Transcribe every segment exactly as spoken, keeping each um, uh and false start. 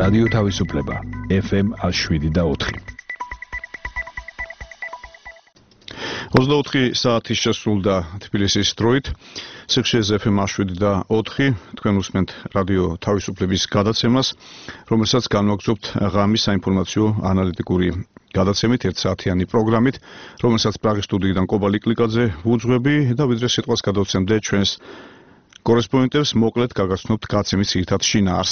რადიო თავისუფლება ეფ ემ შვიდი და ოთხი. ოცდაოთხი საათი შესრულდა თბილისის დროით. სიხშირეზე ეფ ემ შვიდი და ოთხი თქვენ უსმენთ რადიო თავისუფლების გადაცემას, რომელსაც განვაგრძობთ ღამის საინფორმაციო ანალიტიკური გადაცემით, ერთსაათიანი პროგრამით, რომელსაც პრაღის სტუდიიდან კობალი კლიკაძე ვუძღვები და ვიდრე სიტყვას გადავცემდე ჩვენს კორესპონდენტებს, მოკლედ გაგაცნობთ გაცემის ძირითად შინაარსს.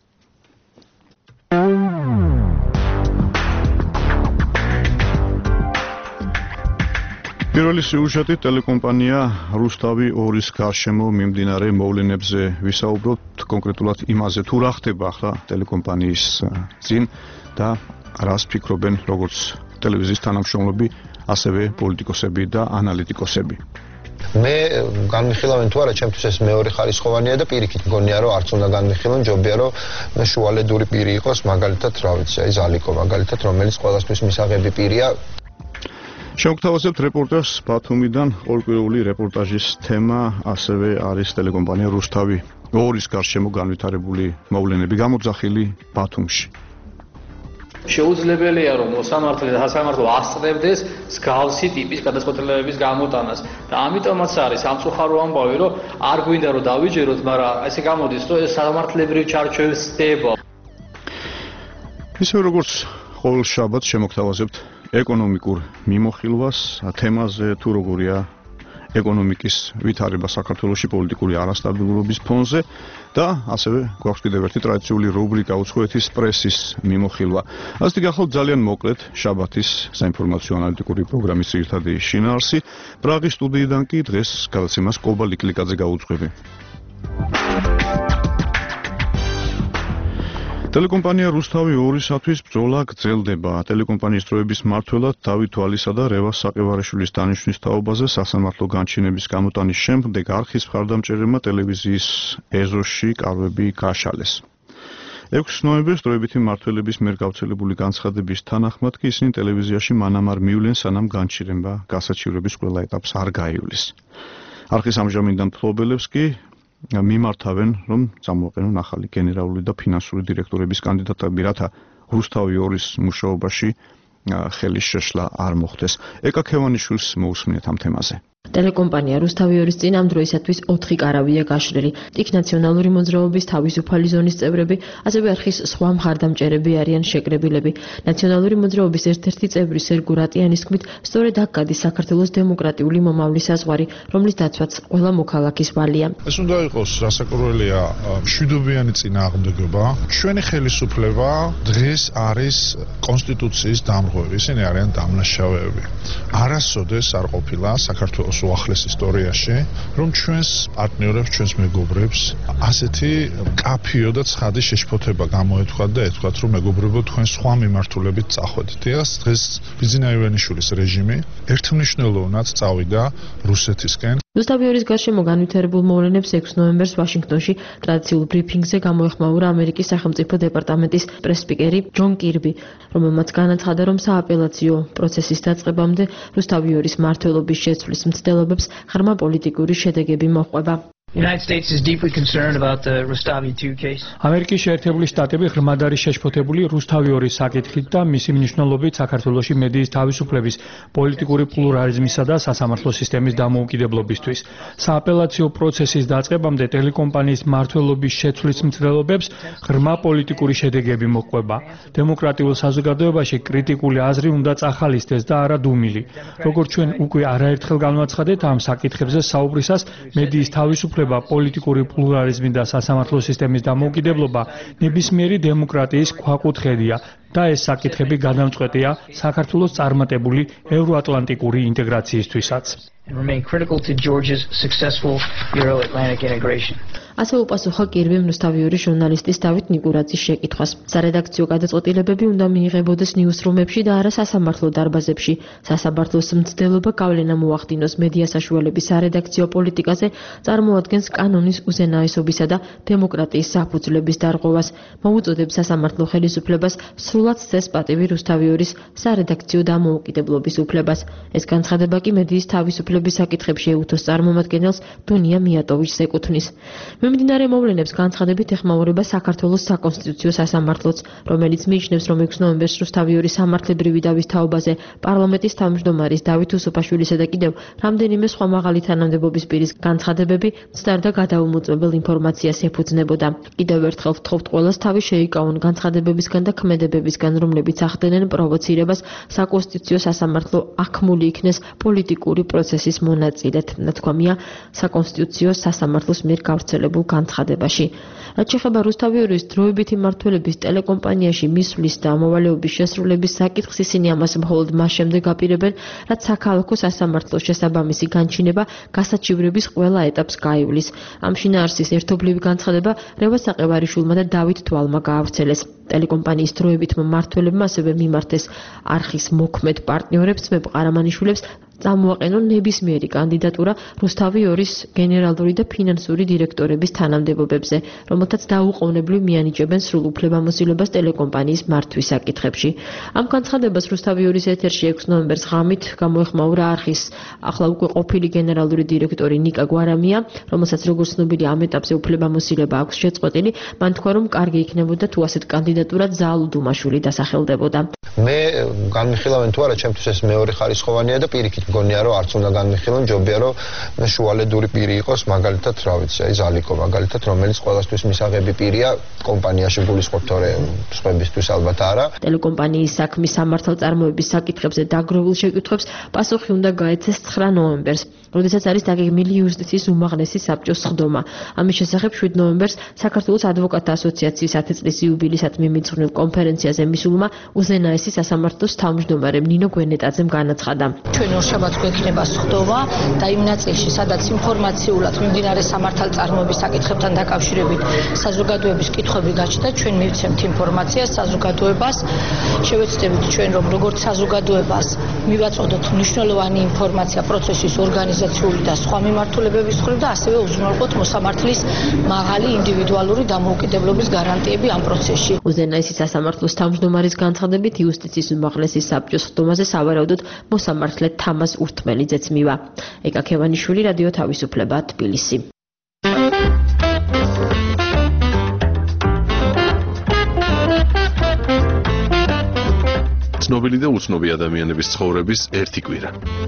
პირველი სიუჟეტი ტელეკომპანია რუსთავი ორის გარშემო მიმდინარე მოვლენებზე ვისაუბროთ, კონკრეტულად იმაზე თუ რა ხდება ახლა ტელეკომპანიის წინ და რას ფიქრობენ როგორც ტელევიზიის თანამშრომლები, ასევე პოლიტიკოსები და ანალიტიკოსები. მე განმიხილავენ თუ არა, ჩემთვის ეს მეორე ხარისხოვანია და პირიქით მგონია რომ არც უნდა განმიხილონ, ჯობია რომ მე შუალედური პირი იყოს, მაგალითად, რა ვიცი, აი ზალიკო მაგალითად, რომელიც ყველასთვის მისაღები პირია. შევგთავაზებთ რეპორტაჟს ბათუმიდან, ყოველკვირეული რეპორტაჟის თემა ასევე არის ტელეკომპანია რუსთავი ორის გარშემო განვითარებული მოვლენები გამოძახილი ბათუმში. შეუძლებელია რომ სასამართლო ასწრებდეს მსგავსი ტიპის გადაწყვეტილებების გამოტანას და ამიტომაც არის სამწუხარო ამბავი, რომ არ გვინდა რომ დავიჯეროთ, მაგრამ ესე გამოდის, რომ ეს სამართლებრივ ჩარჩოებს ხდება. ისე როგორც ყოველ შაბათს შემოგთავაზებთ ეკონომიკურ მიმოხილვას, თემაზე თუ როგორია ეკონომიკის ვითარება საქართველოში პოლიტიკური არასტაბილურობის ფონზე და ასევე გვაქვს კიდევ ერთი ტრადიციული რუბრიკა უცხოეთის პრესის მიმოხილვა. ასეთი გახლავთ ძალიან მოკლედ შაბათის საინფორმაციო ანალიტიკური პროგრამის ძირითადი შინაარსი. პრაღის სტუდიიდან კი დღეს გადაცემას კობალი კლიკაძე გაუძღვები. ტელეკომპანია რუსთავი ორისათვის ბრძოლა გრძელდება. ტელეკომპანიის დროების მმართველად დავით ვალისა და რევას საყევარიშვილის დანიშვნის თაობაზე სასამართლო განჩინების გამოტანის შემდეგ არხის მხარდამჭერებმა ტელევიზიის ეზოში კარვები გაშალეს. ექვსი ნოემბერს დროებითი მმართველების მიერ გავრცელებული განცხადების თანახმად კი ისინი ტელევიზიაში მანამ არ მივლენ, სანამ განჩინება გასაჩივრების ყველა ეტაპს არ გაივლის. არხის ამჟამინდელ მფლობელებს კი მიმართავენ, რომ წამოაყენონ ახალი გენერალური და ფინანსური დირექტორების კანდიდატები, რათა რუსთავი ორის მუშაობაში ხელის შეშლა არ მოხდეს. ეკა ქევანიშვილს მოусმინეთ ამ თემაზე. ტელეკომპანია რუსთავი ორის წინ ამ დროისათვის ოთხი კარავია გაშლილი. იქ ნაციონალური მოძრაობის თავისუფალი ზონის წევრები, ასევე არხის სხვა მხარდამჭერები არიან შეკრებილები. ნაციონალური მოძრაობის ერთ-ერთი წევრი სერგო რატიანის თქმით, სწორედ აქ გადის საქართველოს დემოკრატიული მომავლის საზღვარი, რომლის დაცვაც ყველა მოქალაქის ვალია. ეს უნდა იყოს რასაკვირველია მშვიდობიანი წინააღმდეგობა. ჩვენი ხელისუფლება დღეს არის კონსტიტუციის დამრღვევი, ისინი არიან დამნაშავეები. არასოდეს არ ყოფილა საქართველოს უახლეს ისტორიაში, რომ ჩვენს პარტნიორებს, ჩვენს მეგობრებს ასეთი კაფიო და ცხადი შეშფოთება გამოეთქვათ და ეთქვათ, რომ მეგობრებო, თქვენ სხვა მიმართულებით წახვედით. დღეს დღეს ბიზინა ივანიშვილის რეჟიმი ერთმნიშვნელოვნად წავიდა რუსეთისკენ. რუსთავი ორის გარშემო განვითარებულ მოვლენებს ექვსი ნოემბერს ვაშინგტონში ტრადიციულ ბრიფინგზე გამოეხმაურა ამერიკის სახელმწიფო დეპარტამენტის პრეს-სპიკერი ჯონ კირბი, რომელმაც განაცხადა, რომ სააპელაციო პროცესის დაწყებამდე რუსთავი ორის მმართველობის შეცვლის მცდელობებს ღრმა პოლიტიკური შედეგები მოჰყვება. ამერიკის შეერთებული შტატები ღრმად არის შეშფოთებული რუსთავი ორის საკითხით და მისი მნიშვნელობით საქართველოში მედიის თავისუფლების, პოლიტიკური პლურალიზმისა და სასამართლო სისტემის დამოუკიდებლობისთვის. სააპელაციო პროცესის დაწყებამდე ტელეკომპანიის მმართველობის შეცვლის მცდელობებს ღრმა პოლიტიკური შედეგები მოჰყვება. დემოკრატიულ საზოგადოებაში კრიტიკული აზრი უნდა წახალისდეს და არა დუმილი. როგორც ჩვენ უკვე არაერთხელ განვაცხადეთ, ამ საკითხებზე საუბრისას მედიის თავისუფლება, პოლიტიკური პლურალიზმი და სასამართლო სისტემის დამოუკიდებლობა ნებისმიერი დემოკრატიის ქვაკუთხედია და ეს საკითხები გადამწყვეტია საქართველოს წარმატებული ევროატლანტიკური ინტეგრაციისთვისაც. ასე უპასუხა კირბიმ რუსთავი ორის ჟურნალისტის დავით ნიკურაძის შეკითხვას. სარედაქციო გადაწყვეტილებები უნდა მიიღებოდეს ნიუსრუმებში და არა სასამართლო დარბაზებში. სასამართლოს მცდელობა გავლენა მოახდინოს მედია საშუალების სარედაქციო პოლიტიკაზე, წარმოადგენს კანონის უზენაესობისა და დემოკრატიის საფუძვლების დარღვევას. მოუწოდებს სასამართლო ხელისუფლებას სრულად სცეს პატივი რუსთავი ორის სარედაქციო დამოუკიდებლობის უფლებას. ეს განცხადება კი მედიის თავისუფლების საკითხებში ეუთოს წარმომადგენელს დუნია მიატოვიჩს ეკუთვნის. მიმდინარე მოვლენებს განცხადებით ეხმაურება საქართველოს საკონსტიტუციო სასამართლოც, რომელიც მიიჩნევს, რომ ექვსი ნოემბერს რუსთავიორის სამართლებრივი დავის თაობაზე პარლამენტის თავმჯდომარის დავით უსუფაშვილისა და კიდევ რამდენიმე სხვა მაღალი თანამდებობის პირის განცხადებები მცდარ და გადაუმოწმებელ ინფორმაციას ეფუძნებოდა. Კიდევ ერთხელ ვთხოვთ ყველას თავი შეიკავონ განცხადებებისგან და ქმედებებისგან, რომლებიც ახდენენ პროვოცირებას საკონსტიტუციო სასამართლო აქმული იქნეს პოლიტიკური პროცესის მონაწილედ, ნათქვამია საკონსტიტუციო სასამართლოს მიერ გავრცელებულ განცხადებაში. რაც შეეხება რუსთავიორის დროებითი მმართველობის ტელეკომპანიაში მისვლის და მოვალეობის შესრულების საკითხს, ისინი ამას მხოლოდ მას შემდეგ აპირებენ, რაც საქალაქო სასამართლოს შესაბამისი განჩინება გასაჩივრების ყველა ეტაპს გაივლის. ამ შინაარსის ერთობლივი განცხადება რევაზ საყევარიშვილმა და დავით თვალმა გაავრცელეს. ტელეკომპანიის დროებით მმართველებმა ასევე მიმართეს არხის მოქმედ პარტნიორებს ძმებ ყარამანიშვილებს წამოაყენონ ნებისმიერი კანდიდატურა რუსთავიორის გენერალური და ფინანსური დირექტორების თანამდებობებზე, რომელთაც დაუყოვნებლივ მიანიჭებენ სრულ უფლებამოსილებას ტელეკომპანიის მართვის საკითხებში. ამ განცხადებას რუსთავიორის ეთერში ექვსი ნოემბერს ღამით გამოეხმაურა არხის ახლა უკვე ყოფილი გენერალური დირექტორი ნიკა გვარამია, რომელსაც როგორც ცნობილი ამ ეტაპზე უფლებამოსილება აქვს შეწყვეტილი, მან თქვა, რომ კარგი იქნებოდა თუ ასეთ კანდიდატურად ზაალ დუმაშვილი დასახელდებოდა. მე განმიხილავენ თუ არა, ჩემთვის ეს მეორე ხარისხოვანია და პირიქით მგონია რომ არც უნდა განმიხილონ, ჯობია რომ შუალედური პირი იყოს, მაგალითად, რა ვიცი, აი ზალიკო მაგალითად, რომელიც ყველასთვის მისაღები პირია, კომპანიაში გულისხმობთ თორე სხვებისთვის ალბათ არა. ტელეკომპანიის საქმის სამართალწარმოების საკითხებზე დაგროვილ შეკითხვებს პასუხი უნდა გაეცეს ცხრა ნოემბერს, როდესაც არის დაგეგმილი იუსტიციის უმაღლესი საბჭოს სხდომა. ამის შესახებ შვიდ ნოემბერს საქართველოს ადვოკატთა ასოციაციის ათი წლის იუბილეისადმი მიმწყნელ კონფერენციაზე მისულმა უზენაესი სასამართლოს თავმჯდომარემ ნინო გვენეტაძემ განაცხადა. ჩვენ ორშაბათს გვექნება სხდომა და იმ ნაწილში, სადაც ინფორმაციულად მიმდინარე სამართალწარმოების საკითხებთან დაკავშირებით საზოგადოების კითხვები გაჩნდა, ჩვენ მივცემთ ინფორმაციას საზოგადოებას, შევეცდებით ჩვენ რომ როგორც საზოგადოებას მივაწოდოთ მნიშვნელოვანი ინფორმაცია პროცესის ორგანიზაციული და სხვა მიმართულებების მხრივ და ასევე უზრუნველყოთ მოსამართლის მაღალი ინდივიდუალური დამოუკიდებლობის გარანტიები ამ პროცესში. უზენაესი სასამართლოს თავმჯდომარის განცხადებით იუსტიციის უმაღლესი საბჭოს სხდომაზე სავარაუდოდ მოსამართლე თამაზ ურთმელიძეც მივა. ეკა ქევანიშვილი, რადიო თავისუფლება, თბილისი. ცნობილი და უცნობი ადამიანების ცხოვრების ერთი კვირა.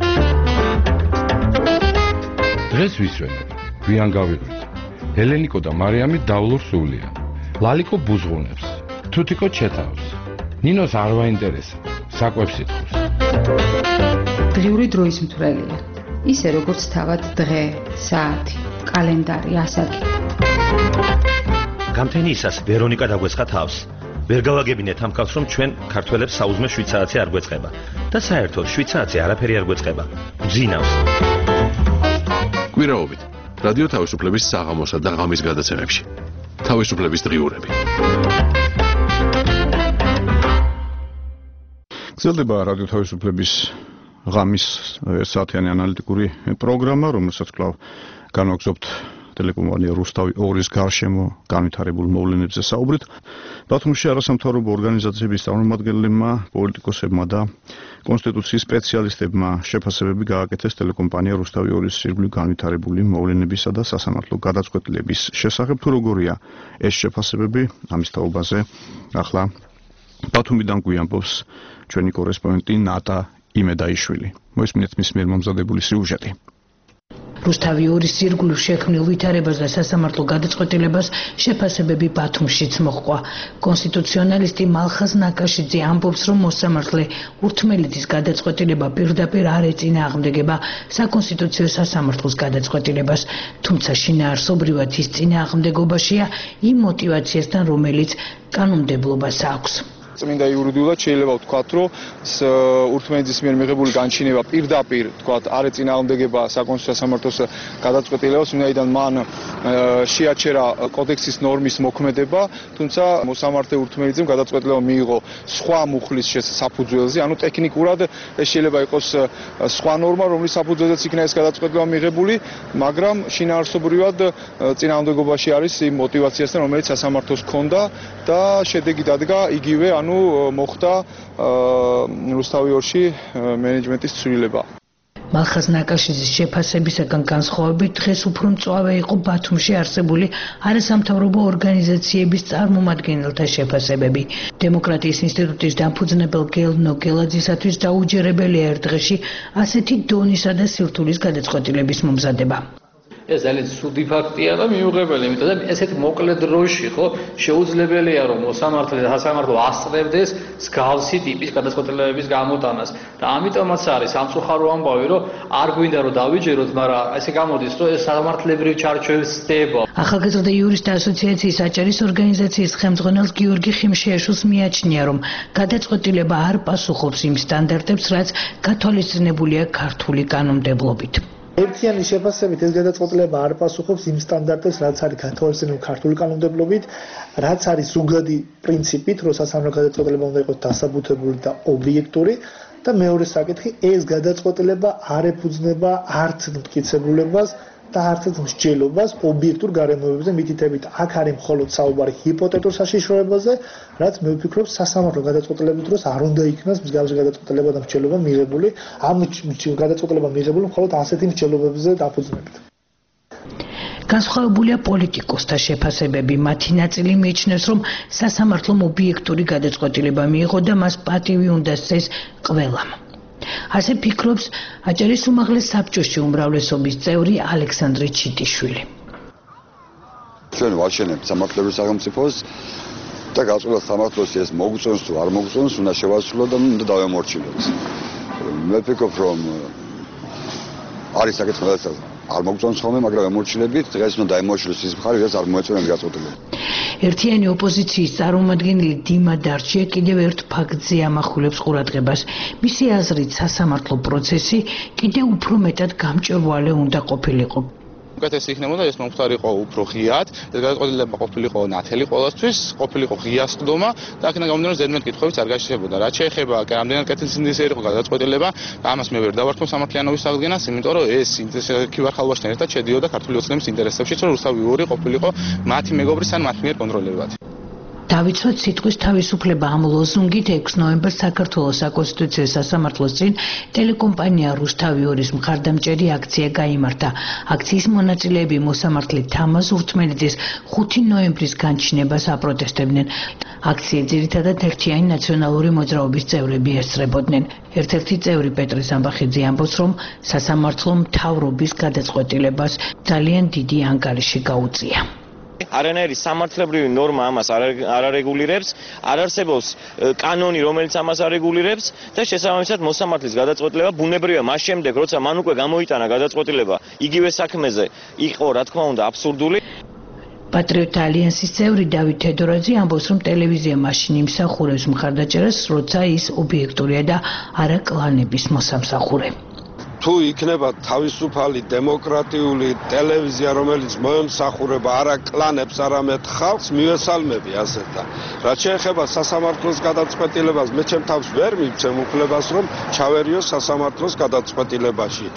დღეს ვისვენებ, გვიან გავიღვით. ელენიკო და მარიამი დავლურ სულია. ლალიკო ბუზღუნებს, თუთიკო ჩეთავს. ნინოს არ ვაინტერესებს, საკვებს იტყვის. დღიური დროის მთვრელია. ისე როგორც თავად დღე, საათი, კალენდარი, ასაკი. გამთენიისას ვერონიკა დაგვეცხა თავს. ვერ გავაგებინეთ ამ კაცს, რომ ჩვენ ქართველებს საუზმე შვიდ საათზე არ გვეწყება და საერთოდ შვიდ საათზე არაფერი არ გვეწყება. გძინავს. კვირაობით რადიო თავისუფლების საღამოსა და ღამის გადაცემებში. თავისუფლების დღიურები. გრძელდება რადიო თავისუფლების ღამის საათიანი ანალიტიკური პროგრამა, რომელსაც კვლავ განვაგრძობთ ტელეკომპანია რუსთავი ორის გარშემო განვითარებულ მოვლენებზე საუბრით. ბათუმში არასამთავრობო ორგანიზაციების წარმომადგენლებმა, პოლიტიკოსებმა და კონსტიტუციის სპეციალისტებმა შეფასებები გააკეთეს ტელეკომპანია რუსთავი ორის ირგვლივ განვითარებული მოვლენებისა და სასამართლო გადაწყვეტილების შესახებ. თუ როგორია ეს შეფასებები, ამის თაობაზე ახლა ბათუმიდან გვიამბობს ჩვენი კორესპონდენტი ნატა იმედაიშვილი. მოისმინეთ მის მიერ მომზადებული სიუჟეტი. რუსთავი ორის ირგვლივ შექმნილ ვითარებას და სასამართლო გადაწყვეტილებას შეფასებები ბათუმშიც მოჰყვა. კონსტიტუციონალისტი მალხაზ ნაკაშიძე ამბობს, რომ მოსამართლე ურთმელიძის გადაწყვეტილება პირდაპირ არ ეწინააღმდეგება საკონსტიტუციო სასამართლოს გადაწყვეტილებას, თუმცა შინაარსობრივად ის წინააღმდეგობაშია იმ მოტივაციასთან, რომელიც კანონმდებლობას აქვს. წმინდა იურიდიულად შეიძლება ვთქვათ, რომ ურთმელიძის მიერ მიღებული განჩინება პირდაპირ ვთქვათ არ ეწინააღმდეგება საკონსტიტუციო სასამართლოს გადაწყვეტილებას, ვინაიდან მან შეაჩერა კოდექსის ნორმის მოქმედება, თუმცა მოსამართლე ურთმელიძემ გადაწყვეტილება მიიღო სხვა მუხლის საფუძველზე, ანუ ტექნიკურად ეს შეიძლება იყოს სხვა ნორმა, რომლის საფუძველზეც იქნა ეს გადაწყვეტილება მიღებული, მაგრამ შინაარსობრივად წინააღმდეგობაში არის იმ მოტივაციასთან, რომელიც სასამართლოს ჰქონდა და შედეგი დადგა იგივე, ანუ მოხდა რუსთავი ორში მენეჯმენტის ცვლილება. მალხაზ ნაკაშიძის შეფასებისაგან განსხვავებით დღეს უფრო მწვავე იყო ბათუმში არსებული არასამთავრობო ორგანიზაციების წარმომადგენელთა შეფასებები. დემოკრატიის ინსტიტუტის დამფუძნებელ გელ ნოგელაძისათვის დაუჯერებელია ერთ დღეში ასეთი დონისა და სირთულის გადაწყვეტილების მომზადება. ეს ძალიან ცუდი ფაქტია და მიუღებელი, იმიტომ რომ ესეთ მოკლე დროში ხო შეუძლებელია რომ მოსამართლე და სასამართლო ასწრებდეს მსგავსი ტიპის გადაწყვეტილებების გამოტანას და ამიტომაც არის სამწუხარო ამბავი რომ არ გვინდა რომ დავიჯეროთ, მაგრამ ესე გამოდის რომ ეს სამართლებრივ ჩარჩოებს ცდება. ახალგაზრდა იურისტთა ასოციაციის აჭარის ორგანიზაციის ხელმძღვანელ გიორგი ხიმშიაშვილს მიაჩნია რომ გადაწყვეტილება არ პასუხობს იმ სტანდარტებს, რაც გათვალისწინებულია ქართული კანონმდებლობით. ერთიანი შეფასებით ეს გადაწყვეტილება არ პასუხობს იმ სტანდარტებს, რაც არის გათვალისწინებული ქართული კანონმდებლობით, რაც არის ზოგადი პრინციპით, რომ სასამართლო გადაწყვეტილება უნდა იყოს დასაბუთებული და ობიექტური და მეორე საკითხი, ეს გადაწყვეტილება არ ეფუძნება არც მტკიცებულებას და არც მსჯელობას ობიექტურ გარემოებებზე მითითებით. აქ არის მხოლოდ საუბარი ჰიპოთეტურ საშიშროებაზე, რაც მე ვფიქრობ სასამართლო გადაწყვეტილების დროს არ უნდა იქნას მსგავსი გადაწყვეტილება და მსჯელობა მიღებული, ამ გადაწყვეტილება მიღებული მხოლოდ ასეთი მსჯელობებზე დაფუძნებით. განსხვავებულია პოლიტიკოსთა შეფასებები. მათი ნაწილი მიიჩნევს, რომ სასამართლომ ობიექტური გადაწყვეტილება მიიღო და მას პატივი უნდა სცეს ყველამ. ასე ფიქრობს აჭარის უმაღლეს საბჭოში უმრავლესობის წევრი ალექსანდრე ჩიტიშვილი. ჩვენ ვაშენებთ სამართლებრივ სახელმწიფოს და გაწყვეტილ სამართლოს ეს მოგწონს თუ არ მოგწონს, უნდა შევასრულოთ და უნდა დავემორჩილოთ. მე ვფიქრობ, რომ არის საკითხი, რომელსაც არ მოგწონს ხოლმე, მაგრამ ემორჩილებით, დღეს უნდა დაემორჩილოს ის მხარე, რაც არ მოეწონა გადაწყვეტილება. ერთიანი ოპოზიციის წარმომადგენელი დიმა დარჩია კიდევ ერთ ფაქტზე ამახვილებს ყურადღებას. მისი აზრით სასამართლო პროცესი კიდევ უფრო მეტად გამჭვირვალე უნდა ყოფილიყო. უკეთესი იქნებოდა ეს მომხდარიყო უფრო ღიად, ეს გადაწყვეტილება ყოფილიყო ნათელი ყოველთვის, ყოფილიყო ღია სხდომა და აქედან გამომდინარე ზედმეტ კითხვებიც არ გაშიშებოდა. რაც შეეხება რამდენად კეთილსინდისე იყო გადაწყვეტილება, ამას მე ვერ დავართმევ სამართლიანობის აღდგენას, იმიტომ რომ ეს ქივარხალბაშთან ერთად შედიოდა ქართული ოცნების ინტერესებშიც, რომ რუსთავი ორი ყოფილიყო მათი მეგობრის ან მათ მიერ კონტროლირებად. დავიცვათ სიტყვის თავისუფლება ამ ლოზუნგით ექვსი ნოემბერს საქართველოს საკონსტიტუციო სასამართლოს წინ ტელეკომპანია რუსთავი ორის მხარდამჭერი აქცია გაიმართა. აქციის მონაწილეები მოსამართლე თამაზ ურთმელიძის ხუთი ნოემბრის განჩინებას აპროტესტებდნენ. აქცია ძირითადად ერთიანი ნაციონალური მოძრაობის წევრები ესწრებოდნენ. ერთ-ერთი წევრი პეტრე ზამბახიძე ამბობს, რომ სასამართლო მთავრობის გადაწყვეტილებას ძალიან დიდი ანგარიში გაუწია. არანაირი სამართლებრივი ნორმა ამას არ არეგულირებს, არ არსებობს კანონი, რომელიც ამას არეგულირებს და შესაბამისად მოსამართლის გადაწყვეტილება ბუნებრივია მას შემდეგ, როცა მან უკვე გამოიტანა გადაწყვეტილება იგივე საქმეზე, იყო რა თქმა უნდა აბსურდული. პატრიოტთა ალიანსის წევრი დავით თედორაძე ამბობს, რომ ტელევიზია მაშინ იმსახურებს მხარდაჭერას, როცა ის ობიექტურია და არა კლანების მოსამსახურე. თუ იქნება თავისუფალი დემოკრატიული ტელევიზია, რომელიც მოემსახურება არა კლანებს, არამედ ხალხს, მივესალმები ასეთა. რაც შეეხება სასამართლოს გადაწყვეტილებას, მე ჩემ თავს ვერ მივცემ უფლებას, რომ ჩავერიო სასამართლოს გადაწყვეტილებაში.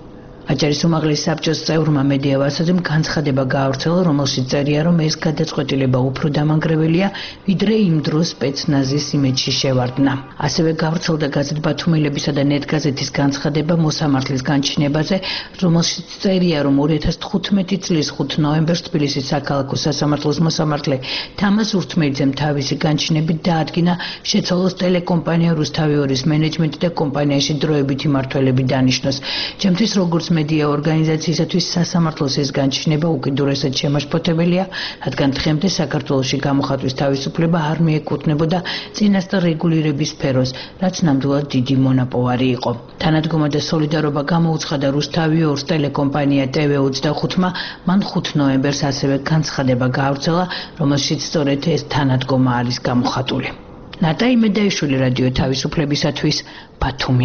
აჭარის უმაღლეს საბჭოს წევრმა მედია ვასაძემ განცხადება გაავრცელა, რომელშიც წერია, რომ ეს გადაწყვეტილება უფრო დამანგრეველია, ვიდრე იმ დროს სპეცნაზის იმედში შევარდნა. ასევე გავრცელდა გაზეთ ბათუმელებისა და ნეტ გაზეთის განცხადება მოსამართლის განჩინებაზე, რომელშიც წერია, რომ ორი ათას თხუთმეტი წლის ხუთი ნოემბერს თბილისის საქალაქო სასამართლოს მოსამართლე თამაზ ურთმელიძემ თავისი განჩინებით დაადგინა შეცვალოს ტელეკომპანია რუსთავი ორის მენეჯმენტი და კომპანიაში დროებითი მმართველები დანიშნოს. ჩემთვის როგორც მედია ორგანიზაციისათვის სასამართლოს ეს განჩინება უკიდურესად შემაშფოთებელია, რადგან დღემდე საქართველოში გამოხატვის თავისუფლება არ მიეკუთვნებოდა წინასწარ რეგულირების სფეროს, რაც ნამდვილად დიდი მონაპოვარი იყო. თანადგომა და სოლიდარობა გამოუცხადა რუსთავი ორს ტელეკომპანია ტე ვე ოცდახუთმა, მან ხუთი ნოემბერს ასევე განცხადება გაავრცელა, რომელშიც სწორედ ეს თანადგომა არის გამოხატული. ნატაი მედაიშვილი, რადიო თავისუფლებისათვის, ბათუმი.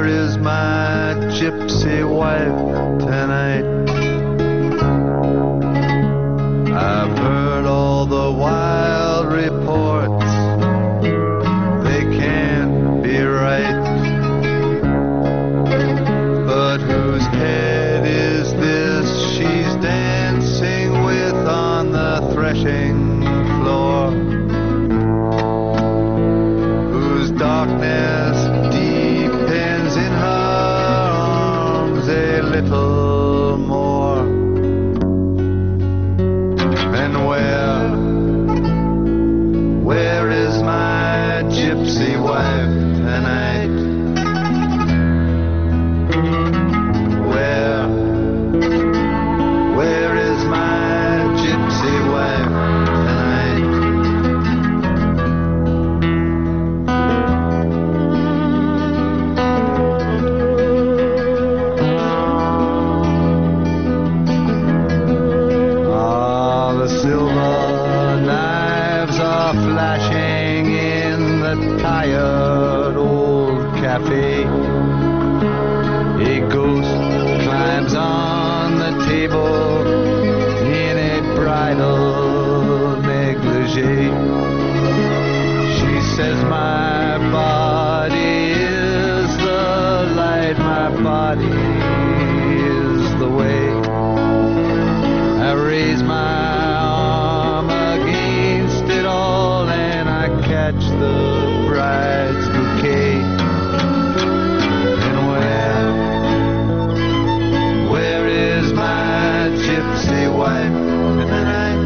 Gypsy wife tonight. darkness deepens in her arms a little more. And where, where is my gypsy wife tonight? Where, where is my gypsy wife tonight? Ah, the silver knives are flashing in the tired old cafe. A ghost climbs on the table in a bridal negligee. She says my body is the light, my body is the way. I raise my arm against it all and I catch the bride's bouquet. And where, where is my gypsy wife tonight?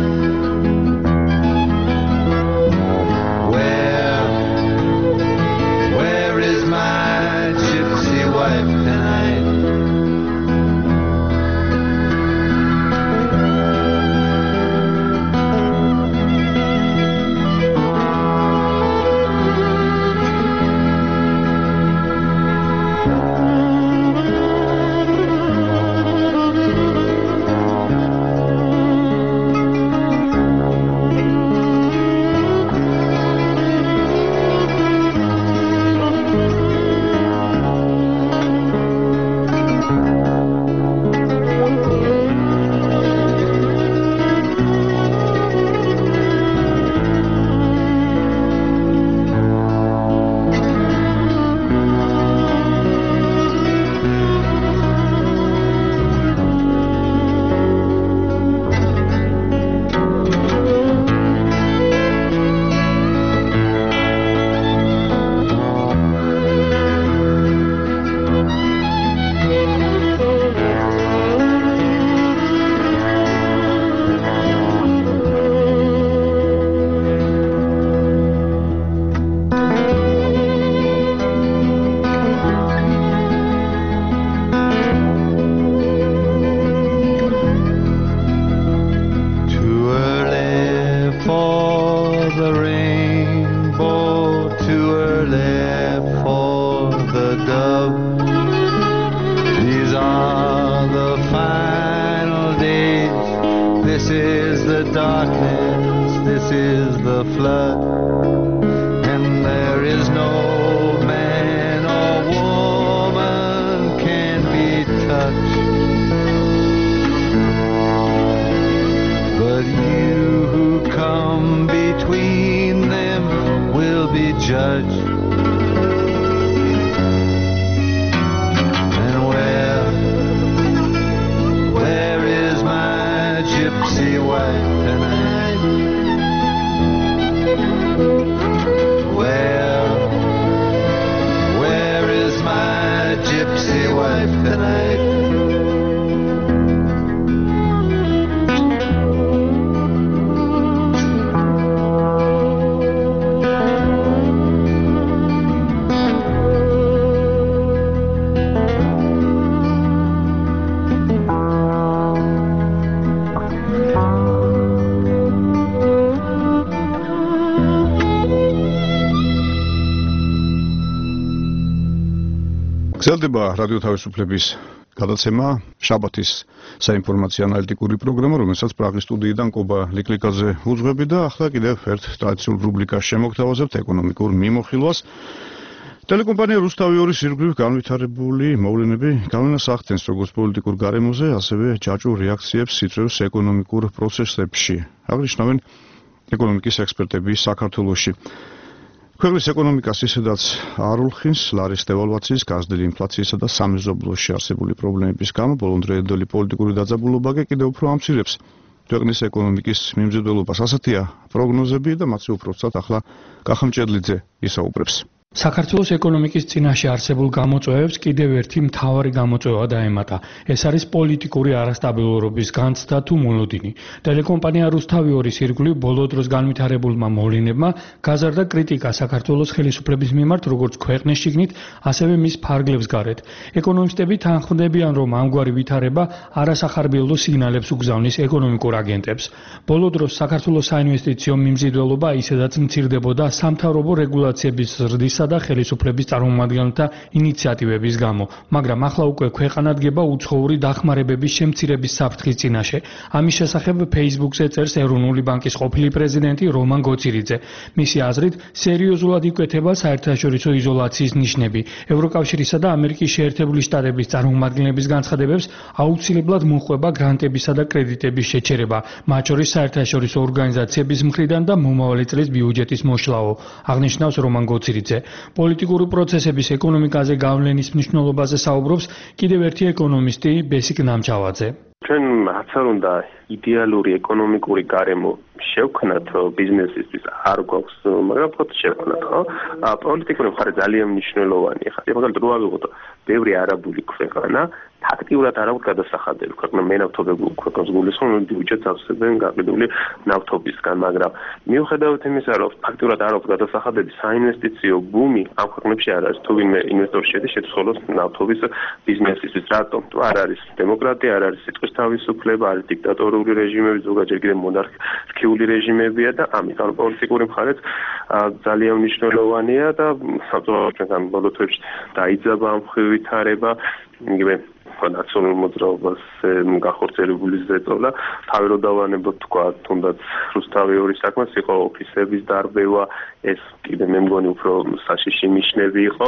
Where, where is my gypsy wife tonight? Too early for the rainbow, too early for the dove. These are the final days. This is the darkness, this is the flood. And there is no man or woman can be touched. But you who come between them will be judged. And where, where is my gypsy wife tonight? Where, where is my gypsy wife tonight? გრძელდება რადიო თავისუფლების გადაცემა შაბათის საინფორმაციო ანალიტიკური პროგრამა, რომელსაც პრაღის სტუდიიდან კობა ლიკლიკაძე უძღვები და ახლა კიდევ ერთ ტრადიციულ რუბრიკას შემოგთავაზებთ ეკონომიკურ მიმოხილვას. ტელეკომპანია რუსთავი ორის ირგვლივ განვითარებული მოვლენები გავლენას ახდენს როგორც პოლიტიკურ გარემოზე, ასევე ჯაჭვურ რეაქციებს იწვევს ეკონომიკურ პროცესებში. აღნიშნავენ ეკონომიკის ექსპერტები საქართველოში. ქვეყნის ეკონომიკას ისედაც არ ულხინს ლარის დევალვაციის, გაზრდილი ინფლაციისა და სამეზობლოში არსებული პრობლემების გამო ბოლომდროინდელი პოლიტიკური დაძაბულობა კიდევ უფრო ამცირებს ქვეყნის ეკონომიკის მიმზიდველობას. ასეთია პროგნოზები და მათზე უფრო სწრაფად ახლა კახა მჭედლიძე ისაუბრებს. საქართველოს ეკონომიკის წინაშე არსებულ გამოწვევებს კიდევ ერთი მთავარი გამოწვევა დაემატა. ეს არის პოლიტიკური არასტაბილურობის განცდა თუ მოლოდინი. ტელეკომპანია რუსთავი ორის ირგვლივ ბოლო დროს განვითარებულმა მოვლენებმა გაზარდა კრიტიკა საქართველოს ხელისუფლების მიმართ როგორც ქვეყნის შიგნით, ასევე მის ფარგლებს გარეთ. ეკონომისტები თანხმდებიან, რომ ამგვარი ვითარება არასახარბიელო სიგნალებს უგზავნის ეკონომიკურ აგენტებს. ბოლო დროს საქართველოს საინვესტიციო მიმზიდველობა ისედაც მცირდებოდა სამთავრობო რეგულაციების ზრდის და ხელისუფლების წარმომადგენელთა ინიციატივების გამო, მაგრამ ახლა უკვე ქვეყანა დგება უცხოური დახმარებების შემცირების საფრთხის წინაშე. ამის შესახებ Facebook-ზე წერს ეროვნული ბანკის ყოფილი პრეზიდენტი რომან გოცირიძე. მისი აზრით, სერიოზულად იკვეთება საერთაშორისო იზოლაციის ნიშნები. ევროკავშირისა და ამერიკის შეერთებული შტატების წარმომადგენლების განცხადებებს აუცილებლად მოჰყვება გრანტებისა და კრედიტების შეჩერება, მათ შორის საერთაშორისო ორგანიზაციების მხრიდან და მომავალი წლის ბიუჯეტის მოშლაო, აღნიშნავს რომან გოცირიძე. პოლიტიკური პროცესების ეკონომიკაზე გავლენის მნიშვნელობაზე საუბრობს კიდევ ერთი ეკონომისტი ბესიკ ნამჩავაძე. ჩვენ რაც არ უნდა იდეალური ეკონომიკური გარემო შევქმნათ ბიზნესისთვის არ გვაქვს, მაგრამ ფოთ შევქმნათ, ხო? პოლიტიკური მხარე ძალიან მნიშვნელოვანია. ხა მაგალითად რო ავიღოთ ბევრი არაბული ქვეყანა ფაქტიურად არ აქვს გადასახადები, ქვეყნა მენავთობებულ ქვეყნებს გულისხმობენ ბიუჯეტს ავსებენ გაყიდული ნავთობისგან, მაგრამ მიუხედავად იმისა, რომ ფაქტიურად არ აქვს გადასახადები, საინვესტიციო ბუმი ამ ქვეყნებში არ არის. თუ ვინმე ინვესტორი შედის, შეცვალოს ნავთობის ბიზნესისთვის. რატომ? თუ არ არის დემოკრატია, არ არის სიტყვის თავისუფლება, არის დიქტატორული რეჟიმები, ზოგადად კიდე მონარქიული რეჟიმებია და ამიტომ პოლიტიკური მხარეც ძალიან მნიშვნელოვანია და საბრძოლო ჩვენგან ბოლო თვეებში დაიძაბა ამ ვითარება, იგივე ნაციონალურ მოძრაობას გახორციელებული ზეწოლა, თავი რო დავანებოთ თქვა, თუნდაც რუსთავი ორის საქმეს იყო ოფისების დარბევა, ეს კიდე მე მგონი უფრო საშიში ნიშნები იყო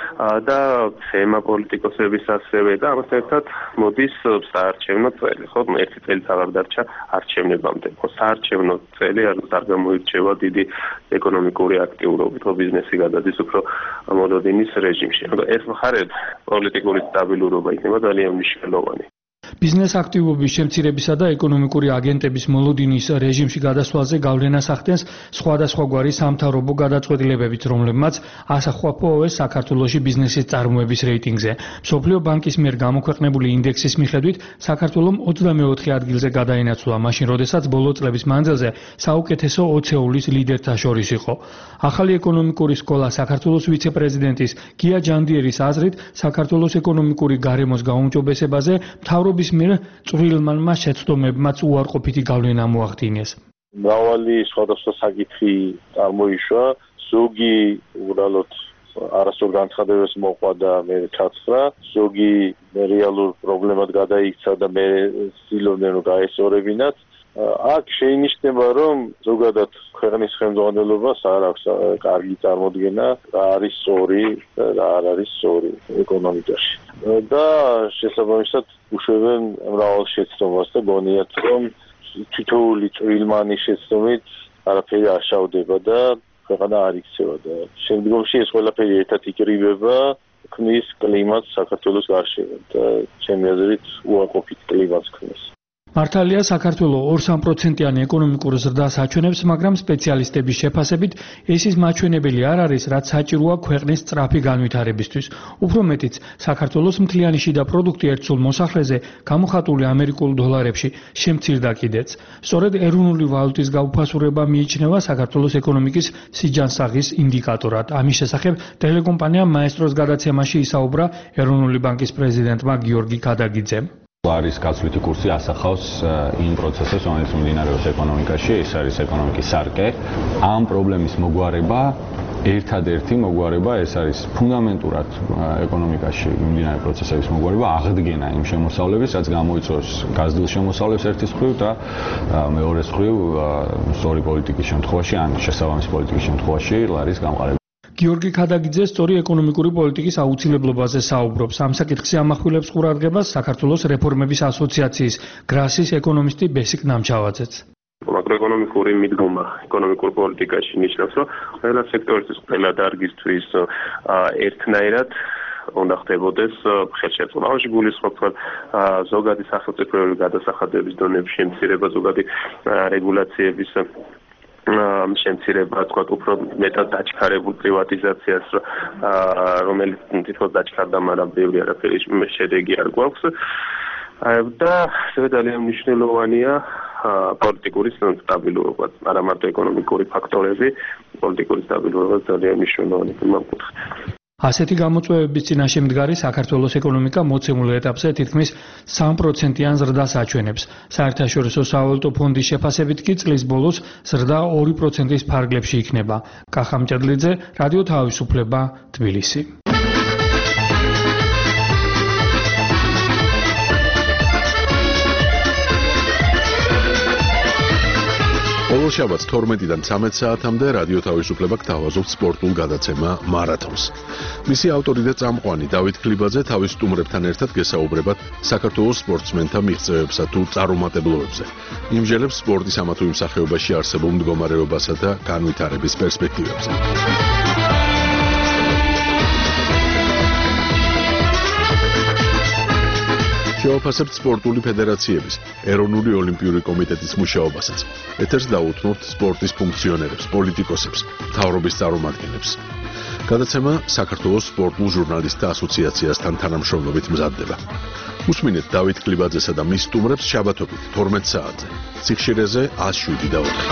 და თემა პოლიტიკოსების ასევე და ამასთან ერთად მოდის საარჩევნო წელი, ხო, ერთი წელიც აღარ დარჩა არჩევნებამდე. ხო, საარჩევნო წელი არ გამოირჩევა დიდი ეკონომიკური აქტიურობით, ხო, ბიზნესი გადადის უფრო მოლოდინის რეჟიმში. ეს მხარე პოლიტიკური სტაბილურობა იქნება ძალიან მნიშვნელოვანი. ბიზნეს აქტივობის შემცირებისა და ეკონომიკური აგენტების მოლოდინის რეჟიმში გადასვლაზე გავლენას ახდენს სხვადასხვაგვარი სამთავრობო გადაწყვეტილებებით, რომლებმაც ასახვაფოეს საქართველოში ბიზნესის წარმოების რეიტინგზე. მსოფლიო ბანკის მიერ გამოქვეყნებული ინდექსის მიხედვით საქართველომ ოცდამეოთხე ადგილზე გადაინაცვლა, მაშინ როდესაც ბოლო წლების მანძილზე საუკეთესო ოცეულის ლიდერთა შორის იყო. ახალი ეკონომიკური სკოლა საქართველოს ვიცე-პრეზიდენტის გია ჯანდიერის აზრით, საქართველოს ეკონომიკური გარემოს გაუმჯობესებაზე მთავრობის მიერ წვრილმანმა შეცდომებმაც უარყოფითი გავლენა მოახდინეს. მრავალი სხვადასხვა საკითხი წარმოიშვა, ზოგი უბრალოდ არასწორ განცხადებებს მოყვა და მე ჩაცხრა, ზოგი რეალურ პრობლემად გადაიქცა და მე ცდილობდნენ რომ გაესწორებინათ. აქ შეინიშნება, რომ ზოგადად ქვეყნის ხელმძღვანელობას არ აქვს კარგი წარმოდგენა, რა არის სწორი და რა არ არის სწორი ეკონომიკაში. და შესაბამისად უშვებენ მრავალ შეცდომას და გონიათ, რომ თითოეული წვრილმანი შეცდომით არაფერი არ შავდება და ქვეყანა არ იქცევა და შემდგომში ეს ყველაფერი ერთად იკრიბება, ქმნის კლიმატს საქართველოს გარშემო და ჩემი აზრით უარყოფით კლიმატს ქმნის. მართალია საქართველო ორ-სამ პროცენტიანი ეკონომიკურ ზრდას აჩვენებს, მაგრამ სპეციალისტების შეფასებით ეს ის მაჩვენებელი არ არის, რაც საჭიროა ქვეყნის სწრაფი განვითარებისთვის. უფრო მეტიც, საქართველოს მთლიანი შიდა პროდუქტი ერთ სულ მოსახლეზე გამოხატული ამერიკულ დოლარებში შემცირდა კიდეც. სწორედ ეროვნული ვალუტის გაუფასურება მიიჩნევა საქართველოს ეკონომიკის სიჯანსაღის ინდიკატორად. ამის შესახებ ტელეკომპანია მაესტროს გადაცემაში ისაუბრა ეროვნული ბანკის პრეზიდენტმა გიორგი ქადაგიძემ. არის გაცვლითი კურსი ასახავს იმ პროცესებს, რომელიც მიმდინარეობს ეკონომიკაში, ეს არის ეკონომიკის სარკე. ამ პრობლემის მოგვარება, ერთადერთი მოგვარება, ეს არის ფუნდამენტურად ეკონომიკაში მიმდინარე პროცესების მოგვარება, აღდგენა იმ შემოსავლების, რაც გამოიწვევს გაზრდილ შემოსავლებს ერთის მხრივ და მეორეს მხრივ სწორი პოლიტიკის შემთხვევაში, ან შესაბამისი პოლიტიკის შემთხვევაში ლარის გამყარება. გიორგი ქადაგიძე სწორი ეკონომიკური პოლიტიკის აუცილებლობაზე საუბრობს. ამ საკითხზე ამახვილებს ყურადღებას საქართველოს რეფორმების ასოციაციის გრასის ეკონომისტი ბესიკ ნამჩავაძეც. მაკროეკონომიკური მიდგომა ეკონომიკურ პოლიტიკაში ნიშნავს, რომ ყველა სექტორისთვის, ყველა დარგისთვის ერთნაირად უნდა ხდებოდეს ხელშეწყობა. ამაში გულისხმობთ ზოგადი სახელმწიფოებრივი გადასახადების დონების შემცირება, ზოგადი რეგულაციების შემცირება, თქვა, უფრო მეტად დაჩქარებულ პრივატიზაციას, რომელიც თვითონ დაჩქარდა, მაგრამ ბევრი არაფერი შედეგი არ გვაქვს. და ასევე ძალიან მნიშვნელოვანია პოლიტიკური სტაბილურობა, არა მარტო ეკონომიკური ფაქტორები, პოლიტიკური სტაბილურობა ძალიან მნიშვნელოვანია ამ კუთხით. ასეთი გამოწვევების წინაშე მდგარი საქართველოს ეკონომიკა მოცემულ ეტაპზე თითქმის სამი პროცენტიან ზრდას აჩვენებს. საერთაშორისო სავალუტო ფონდის შეფასებით კი წლის ბოლოს ზრდა ორი პროცენტის ფარგლებში იქნება. კახა მჭედლიძე, რადიო თავისუფლება, თბილისი. ბოლო შაბათს თორმეტიდან ცამეტ საათამდე რადიო თავისუფლება გთავაზობთ სპორტულ გადაცემა მარათონს. მისი ავტორი და წამყვანი დავით ქლიბაძე თავის სტუმრებთან ერთად გესაუბრებათ საქართველოს სპორტსმენთა მიღწევებსა თუ წარუმატებლობებზე. იმჟელებს სპორტის ამა თუ იმ სახეობაში არსებულ მდგომარეობასა და განვითარების პერსპექტივებზე. შევაფასებთ სპორტული ფედერაციების, ეროვნული ოლიმპიური კომიტეტის მუშაობასაც. ეთერს დაუთმობთ სპორტის ფუნქციონერებს, პოლიტიკოსებს, მთავრობის წარმომადგენლებს. გადაცემა საქართველოს სპორტულ ჟურნალისტთა ასოციაციასთან თანამშრომლობით მზადდება. უსმინეთ დავით ქლიბაძესა და მის სტუმრებს შაბათობით თორმეტ საათზე. სიხშირეზე ათს შვიდი და ოთხი.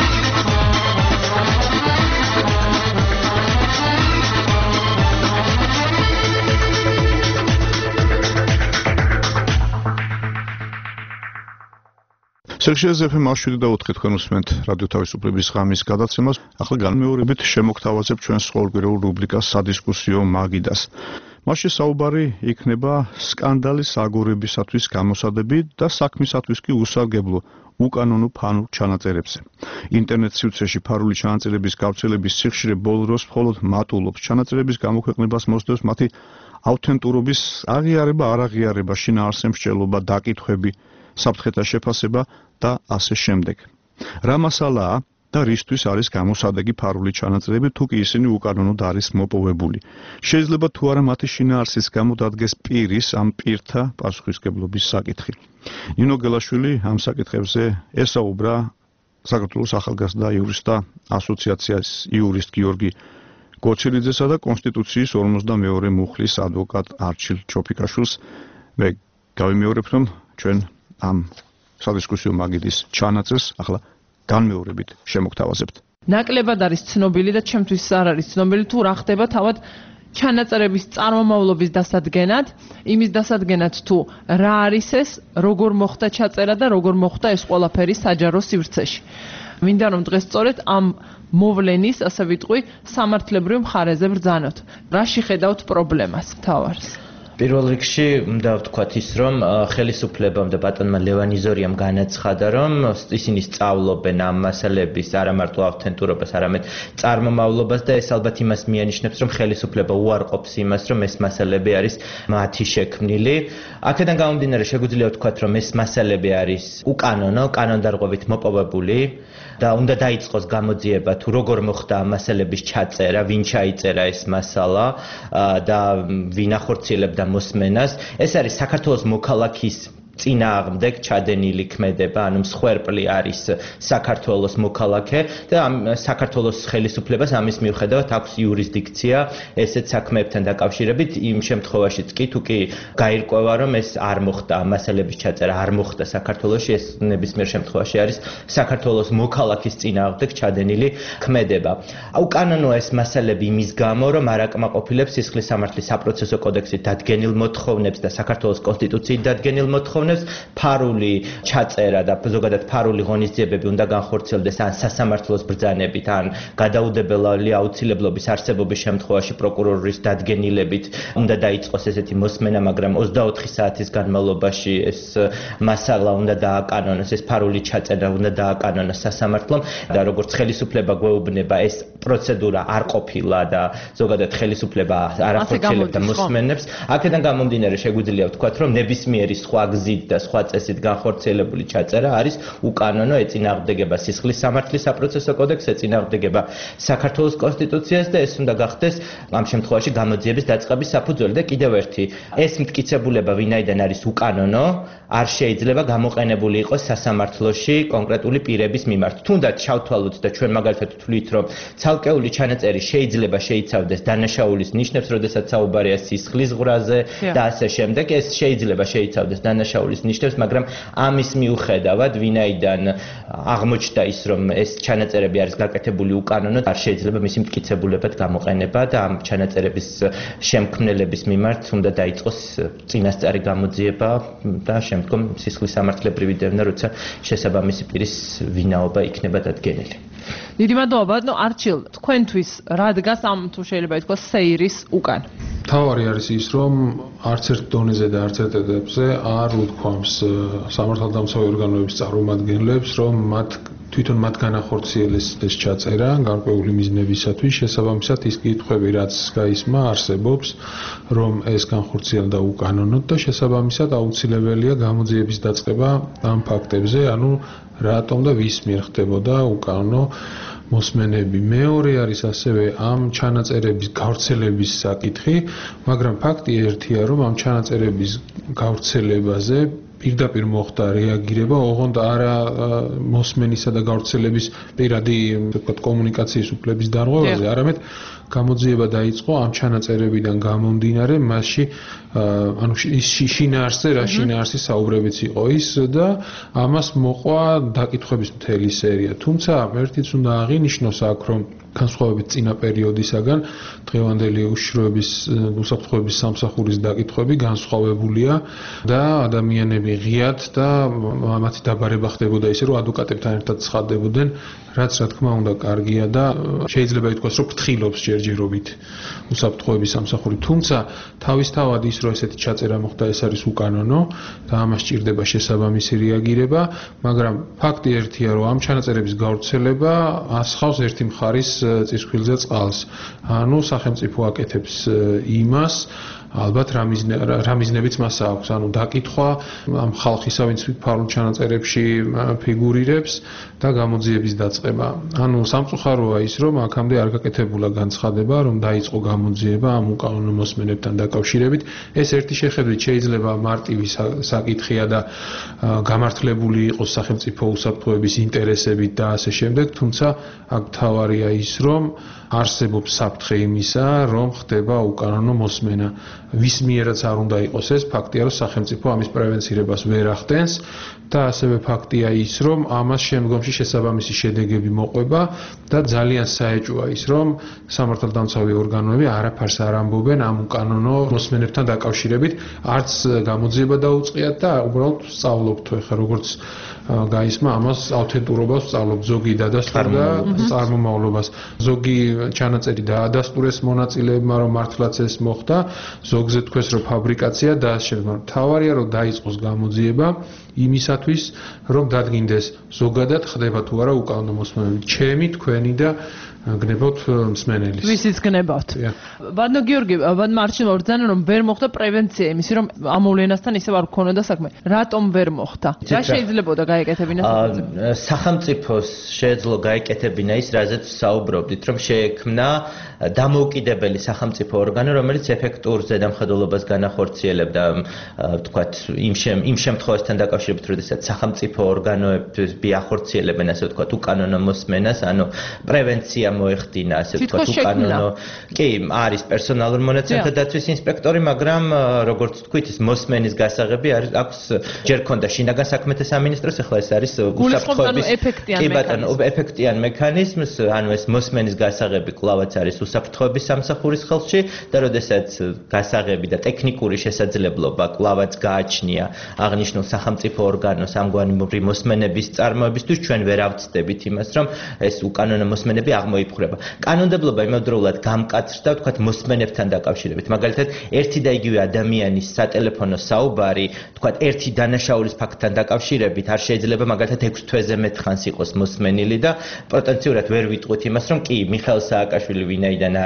სიხშირეზე ეფ ემ შვიდი და ოთხი თქვენ უსმენთ რადიო თავისუფლების ღამის გადაცემას. ახლა განმეორებით შემოგთავაზებ ჩვენს ყოველკვირეულ რუბრიკას სადისკუსიო მაგიდას. მასში საუბარი იქნება სკანდალის აგორებისათვის გამოსადები და საქმისათვის კი უსარგებლო უკანონო ფანურ ჩანაწერებზე. ინტერნეტ სივრცეში ფარული ჩანაწერების გავრცელების სიხშირე ბოლო დროს მხოლოდ მატულობს. ჩანაწერების გამოქვეყნებას მოსდევს მათი ავთენტურობის აღიარება, არაღიარება, შინაარსზე მსჯელობა, დაკითხვები, საფრთხეთა შეფასება და ასე შემდეგ. რა მასალაა და რისთვის არის გამოსადეგი ფარული ჩანაწერები, თუ კი ისინი უკანონოდ არის მოპოვებული. შეიძლება თუ არა მათი შინაარსის გამო დადგეს პირის ამ პირთა პასუხისმგებლობის საკითხი. ნინო გელაშვილი ამ საკითხებზე ესაუბრა საქართველოს ახალგაზრდა იურისტთა ასოციაციის იურისტ გიორგი გოჩელიძესა და კონსტიტუციის ორმოცდამეორე მუხლის ადვოკატ არჩილ ჩოფიკაშვილს. მე გავიმეორებ, რომ ჩვენ ამ სადისკუსიო მაგიდის ჩანაწერს ახლა განმეორებით შემოგთავაზებთ. ნაკლებად არის ცნობილი და ჩემთვის არ არის ცნობილი თუ რა ხდება თავად ჩანაწერების წარმომავლობის დასადგენად, იმის დასადგენად თუ რა არის ეს, როგორ მოხდა ჩაწერა და როგორ მოხდა ეს ყველაფერი საჯარო სივრცეში. მინდა რომ დღეს სწორედ ამ მოვლენის, ასე ვიტყვი, სამართლებრივ მხარეზე ბრძანოთ. რაში ხედავთ პრობლემას მთავარს? პირველ რიგში უნდა ვთქვათ ის, რომ ხელისუფლებამ და ბატონმა ლევან იზორიამ განაცხადა, რომ ისინი სწავლობენ ამ მასალების არა მარტო ავთენტურობას, არამედ წარმომავლობას და ეს ალბათ იმას მიანიშნებს, რომ ხელისუფლება უარყოფს იმას, რომ ეს მასალები არის მათი შექმნილი. აქედან გამომდინარე შეგვიძლია ვთქვათ, რომ ეს მასალები არის უკანონო, კანონდარღვევით მოპოვებული და უნდა დაიწყოს გამოძიება თუ როგორ მოხდა ამ მასალების ჩაწერა, ვინ ჩაიწერა ეს მასალა და ვინ ახორციელებდა მოსმენას. ეს არის საქართველოს მოქალაქის წინააღმდეგ ჩადენილი ქმედება, ანუ მსხვერპლი არის საქართველოს მოქალაქე და ამ საქართველოს ხელისუფლებას ამის მიუხედავად აქვს იურისდიქცია ესეთ საქმეებთან დაკავშირებით იმ შემთხვევაშიც კი თუ კი გაირკვევა რომ ეს არ მოხდა მასალების ჩაწერა არ მოხდა საქართველოში ეს ნებისმიერ შემთხვევაში არის საქართველოს მოქალაქის წინააღმდეგ ჩადენილი ქმედება. უკანონოა ეს მასალები იმის გამო რომ არ აკმაყოფილებს სისხლის სამართლის საპროცესო კოდექსით დადგენილ მოთხოვნებს და საქართველოს კონსტიტუციით დადგენილ მოთხოვნებს ფარული ჩაწერა და ზოგადად ფარული ღონისძიებები უნდა განხორციელდეს ან სასამართლოს ბრძანებით ან გადაუდებელი აუცილებლობის არსებობის შემთხვევაში პროკურორის დადგენილებით უნდა დაიწყოს ესეთი მოსმენა, მაგრამ ოცდაოთხი საათის განმავლობაში ეს მასალა უნდა დააკანონოს, ეს ფარული ჩაწერა უნდა დააკანონოს სასამართლომ და როგორც ხელისუფლება გვეუბნება ეს პროცედურა არ ყოფილა და ზოგადად ხელისუფლება არ ახორციელებდა მოსმენებს. აქედან გამომდინარე შეგვიძლია ვთქვათ, რომ ნებისმიერი სხვა გზით გზით და სხვა წესით განხორციელებული ჩაწერა არის უკანონო, ეწინააღმდეგება სისხლის სამართლის საპროცესო კოდექსს, ეწინააღმდეგება საქართველოს კონსტიტუციას და ეს უნდა გახდეს ამ შემთხვევაში გამოძიების დაწყების საფუძველი და კიდევ ერთი ეს მტკიცებულება ვინაიდან არის უკანონო არ შეიძლება გამოყენებული იყოს სასამართლოში კონკრეტული პირების მიმართ. თუნდაც ჩავთვალოთ და ჩვენ მაგალითად ვთვლით, რომ ცალკეული ჩანაწერი შეიძლება შეიცავდეს დანაშაულის ნიშნებს, როდესაც საუბარია სისხლის ღრაზე და ასე შემდეგ. ეს შეიძლება შეიცავდეს დანაშაულის ნიშნებს, მაგრამ ამის მიუხედავად, ვინაიდან აღმოჩნდა ის, რომ ეს ჩანაწერები არის გაკეთებული უკანონოდ, არ შეიძლება მისი მტკიცებულებად გამოყენება და ამ ჩანაწერების შემქმნელების მიმართ უნდა დაიწყოს წინასწარი გამოძიება და შემდგომ სისხლის სამართლებრივი დევნა, როცა შესაბამისი პირის ვინაობა იქნება დადგენილი. დიდი მადლობა ბატონო არჩილ, თქვენთვის რა დგას ამ თუ შეიძლება ითქვას სეირის უკან? თავარი არის ის, რომ არც ერთ დონეზე და არც ერთ ეტაპზე არ უთქვამს სამართალდამცავი ორგანოების წარმომადგენლებს, რომ მათ თვითონ მათ განახორციელეს ეს ჩაწერა გარკვეული მიზნებისათვის, შესაბამისად ის კითხვები, რაც გაისმა, არსებობს, რომ ეს განხორციელდა უკანონოდ და შესაბამისად აუცილებელია გამოძიების დაწყება ამ ფაქტებზე, ანუ რატომ და ვის მიერ ხდებოდა უკანონო მოსმენები. მეორე არის ასევე ამ ჩანაწერების გავრცელების საკითხი, მაგრამ ფაქტი ერთია, რომ ამ ჩანაწერების გავრცელებაზე პირდაპირ მოხდა რეაგირება, ოღონდ არა მოსმენისა და გავრცელების პირადი ვთქვათ კომუნიკაციის უფლების დარღვევაზე, არამედ გამოძიება დაიწყო ამ ჩანაწერებიდან გამომდინარე, მასში ანუ შინაარსზე რა შინაარსის საუბრებიც იყო ის და ამას მოყვა დაკითხვების მთელი სერია. თუმცა ერთიც უნდა აღინიშნოს აქ, რომ განსხვავებით წინა პერიოდისაგან დღევანდელი უშიშროების უსაფრთხოების სამსახურის დაკითხვები განსხვავებულია და ადამიანები ღიად და მათი დაბარება ხდებოდა ისე, რომ ადვოკატებთან ერთად ცხადდებოდნენ, რაც რა თქმა უნდა კარგია და შეიძლება ითქვას, რომ ფრთხილობს ჯერჯერობით უსაფრთხოების სამსახური. თუმცა თავისთავად ის, რომ ესეთი ჩაწერა მოხდა, ეს არის უკანონო და ამას სჭირდება შესაბამისი რეაგირება, მაგრამ ფაქტი ერთია, რომ ამ ჩანაწერების გავრცელება ასხავს ერთი მხარის წისქვილზე წყალს. ანუ სახელმწიფო აკეთებს იმას, ალბათ რა მიზნებიც მას აქვს, ანუ დაკითხვა ამ ხალხისა, ვინც ფარულ ჩანაწერებში ფიგურირებს და გამოძიების დაწყება. ანუ სამწუხაროა ის, რომ აქამდე არ გაკეთებულა განცხადება, რომ დაიწყო გამოძიება ამ უკანონო მოსმენებთან დაკავშირებით. ეს ერთი შეხედვით შეიძლება მარტივი საკითხია და გამართლებული იყოს სახელმწიფო უსაფრთხოების ინტერესებით და ასე შემდეგ, თუმცა აქ თავარია ის, რომ არსებობს საფრთხე იმისა, რომ ხდება უკანონო მოსმენა. ვის მიერაც არ უნდა იყოს ეს, ფაქტია, რომ სახელმწიფო ამის პრევენცირებას ვერ ახდენს და ასევე ფაქტია ის, რომ ამას შემდგომში შესაბამისი შედეგები მოყვება და ძალიან საეჭვოა ის, რომ სამართალდამცავი ორგანოები არაფერს არ ამბობენ ამ უკანონო მოსმენებთან დაკავშირებით, არც გამოძიება დაუწყიათ და უბრალოდ სწავლობთ ხა როგორც გაისმა ამას ავთენტურობას სწავლობთ, ზოგი დადასტურდა წარმომავლობას, ზოგი ჩანაწერი დაადასტურეს მონაწილეებმა, რომ მართლაც ეს მოხდა, ზოგზე თქვეს, რომ ფაბრიკაცია და ასე შემდეგ. თავარია, რომ დაიწყოს გამოძიება იმისათვის, რომ დადგინდეს ზოგადად ხდება თუ არა უკანონო მოსმენები. ჩემი, თქვენი და გნებავთ მსმენელის. ვისიც გნებავთ. ბატონო გიორგი, ბატონო მარჩილ ორძანა რომ ვერ მოხდა პრევენცია იმისი, რომ ამ მოვლენასთან ისევ არ გქონოდა საქმე. რატომ ვერ მოხდა? რა შეიძლებოდა გაეკეთებინა სახელმწიფოს? სახელმწიფოს შეეძლო გაეკეთებინა ის, რაზეც საუბრობდით, რომ შეექმნა დამოუკიდებელი სახელმწიფო ორგანო, რომელიც ეფექტურ ზედამხედველობას განახორციელებდა, ვთქვათ, იმ იმ შემთხვევასთან დაკავშირებით, როდესაც სახელმწიფო ორგანოები ახორციელებენ, ასე ვთქვათ, უკანონო მოსმენას, ანუ პრევენცია მოეხდინა, ასე ვთქვათ, უკანონო. კი, არის პერსონალურ მონაცემთა დაცვის ინსპექტორი, მაგრამ როგორც თქვით, ის მოსმენის გასაღები არის აქვს ჯერ ქონდა შინაგან საქმეთა სამინისტროს, ახლა ეს არის უსაფრთხოების კი ბატონო, ეფექტიან მექანიზმს, ანუ ეს მოსმენის გასაღები კვლავაც არის უსაფრთხოების სამსახურის ხელში და როდესაც გასაღები და ტექნიკური შესაძლებლობა კვლავაც გააჩნია აღნიშნულ სახელმწიფო ორგანოს ამგვარი მოსმენების წარმოებისთვის, ჩვენ ვერ ავწდებით იმას, რომ ეს უკანონო მოსმენები აღმოიფხვრება. კანონმდებლობა იმავდროულად გამკაცრდა, ვთქვათ, მოსმენებთან დაკავშირებით. მაგალითად, ერთი და იგივე ადამიანის სატელეფონო საუბარი, ვთქვათ, ერთი დანაშაულის ფაქტთან დაკავშირებით არ შეიძლება მაგალითად ექვსი თვეზე მეტ ხანს იყოს მოსმენილი და პოტენციურად ვერ ვიტყვით იმას, რომ კი, მიხეილ სააკაშვილი ვინაიდან არის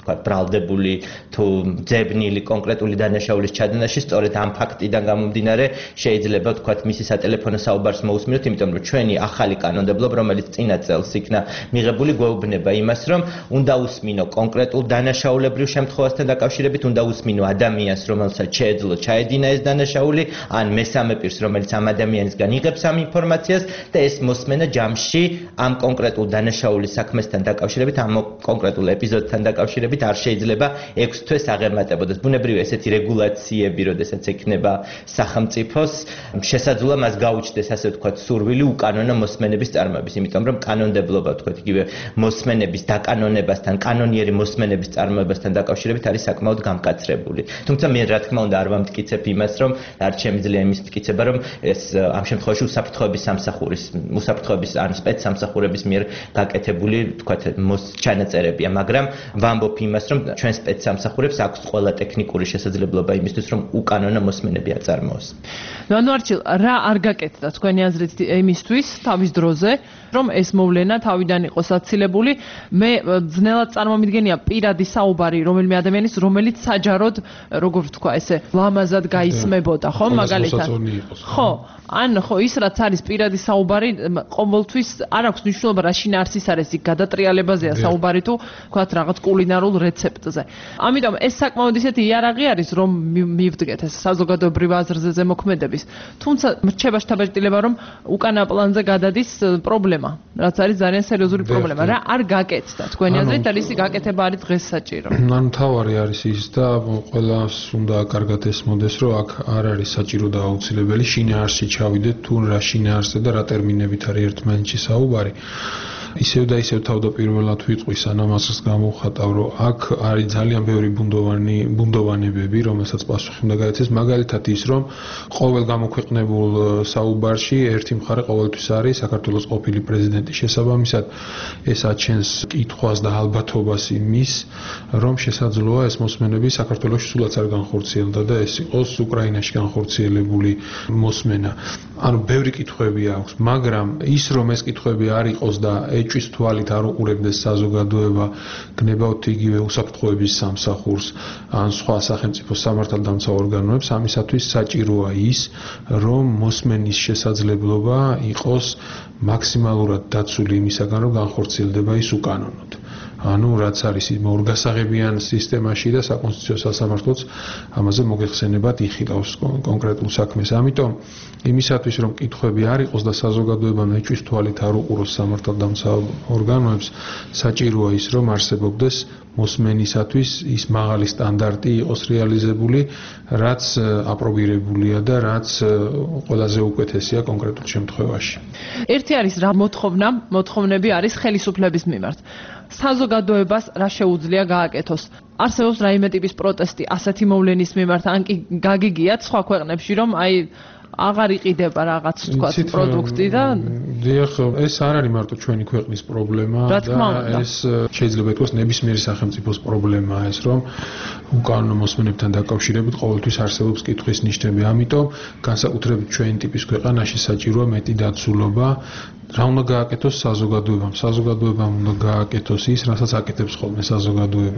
თქვა ბრალდებული თუ ძებნილი კონკრეტული დანაშაულის ჩადენაში სწორედ ამ ფაქტიდან გამომდინარე შეიძლება თქვა მისი სატელეფონო საუბარს მოусმინოთ, იმიტომ რომ ჩვენი ახალი კანონმდებლობა, რომელიც წინა წელს იქნა მიღებული, გვეუბნება იმას, რომ უნდა უსმინო კონკრეტულ დანაშაულებრივ შემთხვევასთან დაკავშირებით, უნდა უსმინო ადამიანს, რომელსაც შეეძლო ჩაედინა ეს დანაშაული, ან მესამე პირს, რომელიც ამ ადამიანისგან იღებს ამ ინფორმაციას და ეს მოსმენა ჯამში ამ კონკრეტულ დანაშაულის საქმესთან დაკავშირებით, ამ კონკრეტულ ეპიზოდთან დაკავშირებით არ შეიძლება ექვს თვეს აღემატებოდეს. ბუნებრივია ესეთი რეგულაციები, როდესაც ექნება სახელმწიფოს, შესაძლოა მას გაუჩნდეს ასე ვთქვათ სურვილი უკანონო მოსმენების წარმოების, იმიტომ რომ კანონმდებლობა ვთქვათ იგივე მოსმენების დაკანონებასთან, კანონიერი მოსმენების წარმოებასთან დაკავშირებით არის საკმაოდ გამკაცრებული. თუმცა მე რა თქმა უნდა არ ვამტკიცებ იმას, რომ არ შემიძლია იმის მტკიცება, რომ ეს ამ შემთხვევაში უსაფრთხოების სამსახურის, უსაფრთხოების ან სპეცსამსახურების მიერ გაკეთებული ვთქვათ ჩანაწერებია, მაგრამ ვამბობ იმას, რომ ჩვენ სპეცსამსახურებს აქვს ყველა ტექნიკური შესაძლებლობა იმისთვის, რომ უკანონო მოსმენები აწარმოოს. ანუ არჩილ, რა არ გაკეთდა თქვენი აზრით იმისთვის თავის დროზე, რომ ეს მოვლენა თავიდან იყოს აცილებული? მე ძნელად წარმომიდგენია პირადი საუბარი რომელიმე ადამიანის, რომელიც საჯაროდ, როგორ ვთქვა, ესე ლამაზად გაისმებოდა, ხო, მაგალითად. ხო, ან ხო, ის რაც არის პირადი საუბარი, ყოველთვის არ აქვს მნიშვნელობა რა შინაარსის არის, იქ გადატრიალებაზეა საუბარი თუ ვთქვათ რაღაც კულინარულ რეცეპტზე. ამიტომ ეს საკმაოდ ისეთი იარაღი არის, რომ მივდგეთ ეს საზოგადოებრივ აზრზე ზემოქმედების. თუმცა რჩება შთაბეჭდილება, რომ უკანა პლანზე გადადის პრობლემა, რაც არის ძალიან სერიოზული პრობლემა. რა არ გაკეთდა თქვენი აზრით, და ისი გაკეთება არის დღეს საჭირო? ანუ თავარი არის ის და ყველას უნდა კარგად ესმოდეს, რომ აქ არ არის საჭირო და აუცილებელი შინაარსი ჩავიდეთ, თუ რა შინაარსზე და რა ტერმინებით არის ერთმანეთში საუბარი. ისევ და ისევ თავდაპირველად ვიტყვი, სანამ ასს გამოვხატავ, რომ აქ არის ძალიან ბევრი ბუნდოვანი ბუნდოვანებები, რომელსაც პასუხი უნდა გაეცეს, მაგალითად ის, რომ ყოველ გამოქვეყნებულ საუბარში ერთი მხარე ყოველთვის არის საქართველოს ყოფილი პრეზიდენტის შესაბამისად, ეს აჩენს კითხვას და ალბათობას იმის, რომ შესაძლოა ეს მოსმენები საქართველოში სულაც არ განხორციელდა და ეს იყოს უკრაინაში განხორციელებული მოსმენა. ანუ ბევრი კითხვები აქვს, მაგრამ ის რომ ეს კითხვები არ იყოს და ეჭვის თვალით არ უყურებდეს საზოგადოება, გნებავთ იგივე უსაფრთხოების სამსახურს ან სხვა სახელმწიფო სამართალდამცავ ორგანოებს, ამისათვის საჭიროა ის, რომ მოსმენის შესაძლებლობა იყოს მაქსიმალურად დაცული იმისაგან, რომ განხორციელდება ის უკანონოდ. ანუ რაც არის იმ ორგასაღებიან სისტემაში და საკონსტიტუციო სასამართლოც ამაზე მოგეხსენებათ იხილავს კონკრეტულ საქმეს. ამიტომ იმისათვის რომ კითხვები არ იყოს და საზოგადოებამ ეჭვის თვალით არ უყუროს სამართალდამცავ ორგანოებს, საჭიროა ის რომ არსებობდეს მოსმენისათვის ის მაღალი სტანდარტი იყოს რეალიზებული, რაც აპრობირებულია და რაც ყველაზე უკეთესია კონკრეტულ შემთხვევაში. ერთი არის რა მოთხოვნა, მოთხოვნები არის ხელისუფლების მიმართ. საზოგადოებას რა შეუძლია გააკეთოს? არსებობს რაიმე ტიპის პროტესტი ასეთი მოვლენის მიმართ, ან კი გაგიგიათ სხვა ქვეყნებში, რომ აი აღარ იყიდება რაღაც თქვათ პროდუქტი და დიახ, ეს არ არის მარტო ჩვენი ქვეყნის პრობლემა და ეს შეიძლება ითქვას ნებისმიერი სახელმწიფოს პრობლემაა ეს, რომ უკანონო მოსმენებთან დაკავშირებით ყოველთვის არსებობს კითხვის ნიშნები. ამიტომ განსაკუთრებით ჩვენი ტიპის ქვეყანაში საჭიროა მეტი დაცულობა. რა უნდა გააკეთოს საზოგადოებამ? საზოგადოებამ უნდა გააკეთოს ის, რასაც აკეთებს ხოლმე საზოგადოება.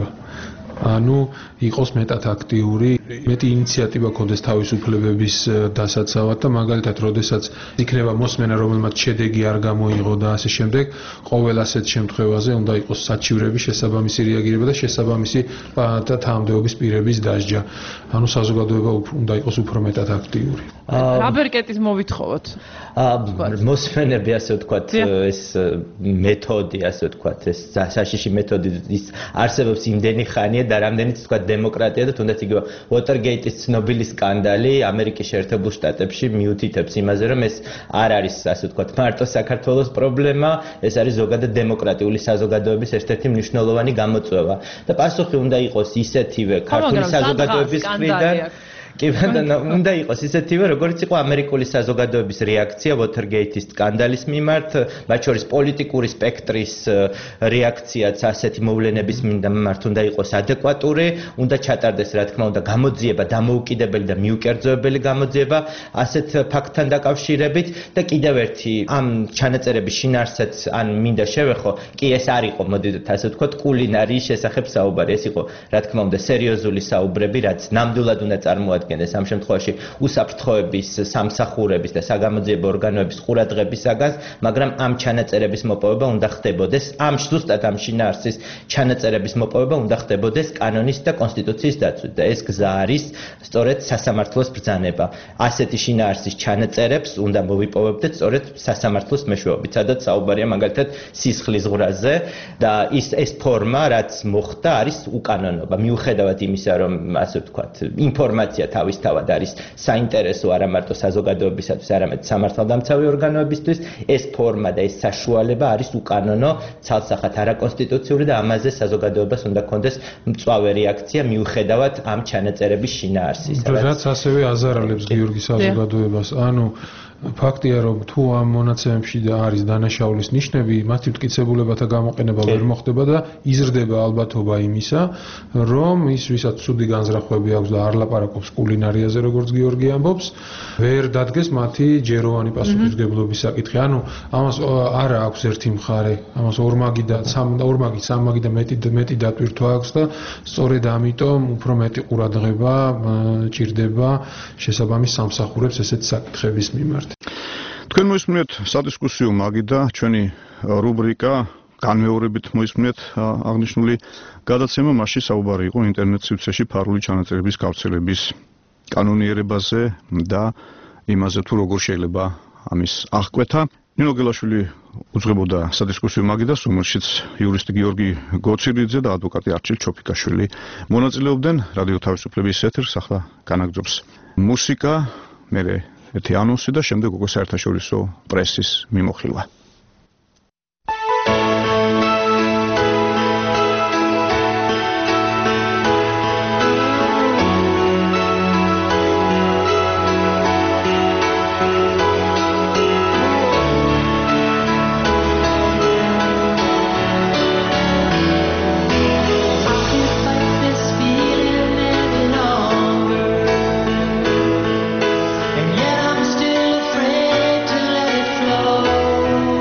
ანუ იყოს მეტად აქტიური, მეტი ინიციატივა ქონდეს თავისუფლებების დასაცავად და მაგალითად, როდესაც იქნება მოსმენა, რომელმაც შედეგი არ გამოიღო და ასე შემდეგ, ყოველ ასეთ შემთხვევაზე უნდა იყოს საჩივრების შესაბამისი რეაგირება და შესაბამისი და თანამდებობის პირების დასჯა. ანუ საზოგადოება უნდა იყოს უფრო მეტად აქტიური. რა ბერკეტის მოვითხოვოთ? მოსმენები ასე ვთქვათ, ეს მეთოდი, ასე ვთქვათ, ეს საშიში მეთოდი ის არსებობს იმდენი ხანია და რამდენიც ვთქვათ დემოკრატია და თუნდაც იგივე Watergate-ის ცნობილი სკანდალი ამერიკის შეერთებულ შტატებში მიუთითებს იმაზე, რომ ეს არ არის ასე ვთქვათ მარტო საქართველოს პრობლემა, ეს არის ზოგადად დემოკრატიული საზოგადოების ერთ-ერთი მნიშვნელოვანი გამოწვევა და პასუხი უნდა იყოს ისეთივე ქართული საზოგადოების მხრიდან კი ბატონო, უნდა იყოს ისეთივე, როგორც იყო ამერიკული საზოგადოების რეაქცია Watergate-ის სკანდალის მიმართ, მათ შორის პოლიტიკური სპექტრის რეაქციაც ასეთი მოვლენების მიმართ უნდა იყოს ადეკვატური, უნდა ჩატარდეს, რა თქმა უნდა, გამოძიება, დამოუკიდებელი და მიუკერძოებელი გამოძიება ასეთ ფაქტთან დაკავშირებით და კიდევ ერთი ამ ჩანაწერების შინაარსიც ან მინდა შევეხო, კი ეს არ იყო, მოდით ასე ვთქვათ, კულინარიის შესახებ საუბარი, ეს იყო, რა თქმა უნდა, სერიოზული საუბრები, რაც ნამდვილად უნდა წარმოადგენდეს ამ შემთხვევაში უსაფრთხოების, სამსახურების და საგამოძიებო ორგანოების ყურადღებისაგან, მაგრამ ამ ჩანაწერების მოპოვება უნდა ხდებოდეს, ამ ზუსტად ამ შინაარსის ჩანაწერების მოპოვება უნდა ხდებოდეს კანონის და კონსტიტუციის დაცვით და ეს გზა არის სწორედ სასამართლოს ბრძანება. ასეთი შინაარსის ჩანაწერებს უნდა მოვიპოვებდეთ სწორედ სასამართლოს მეშვეობით, სადაც საუბარია მაგალითად სისხლის ღრაზე და ის ეს ფორმა, რაც მოხდა, არის უკანონობა. მიუხედავად იმისა, რომ ასე ვთქვათ, ინფორმაცია თავისთავად არის საინტერესო არა მარტო საზოგადოებისათვის, არამედ სამართალდამცავი ორგანოებისთვის, ეს ფორმა და ეს საშუალება არის უკანონო, ცალსახად არაკონსტიტუციური და ამაზე საზოგადოებას უნდა კონდეს მწვავე რეაქცია მიუხედავად ამ ჩანაწერების შინაარსის. რაც ასევე აზარალებს გიორგი საზოგადოებას, ანუ ფაქტია, რომ თუ ამ მონაცემებში და არის დანაშაულის ნიშნები, მათი მტკიცებულებათა გამოყენება ვერ მოხდება და იზრდება ალბათობა იმისა, რომ ის, ვისაც ცუდი განზრახვები აქვს და არ ლაპარაკობს კულინარიაზე, როგორც გიორგი ამბობს, ვერ დადგეს მათი ჯეროვანი პასუხისმგებლობის საკითხი. ანუ ამას არა აქვს ერთი მხარე, ამას ორმაგი და ორმაგი, სამმაგი და მეტი მეტი დატვირთვა აქვს და სწორედ ამიტომ უფრო მეტი ყურადღება ჭირდება შესაბამის სამსახურებს ესეთ საკითხების მიმართ. თქვენ მოისმინეთ სადისკუსიო მაგი და ჩვენი რუბრიკა განმეორებით მოისმინეთ აღნიშნული გადაცემა, მასში საუბარი იყო ინტერნეტ სივრცეში ფარული ჩანაწერების გავრცელების კანონიერებაზე და იმაზე თუ როგორ შეიძლება ამის აღკვეთა. ნინო გელაშვილი უძღვებოდა სადისკუსიო მაგიდას, რომელშიც იურისტი გიორგი გოცირიძე და ადვოკატი არჩილ ჩოფიკაშვილი მონაწილეობდნენ. რადიო თავისუფლების ეთერს ახლა განაგრძობს მუსიკა, მერე ერთი ანონსი და შემდეგ უკვე საერთაშორისო პრესის მიმოხილვა. And yet I'm still afraid to let it flow.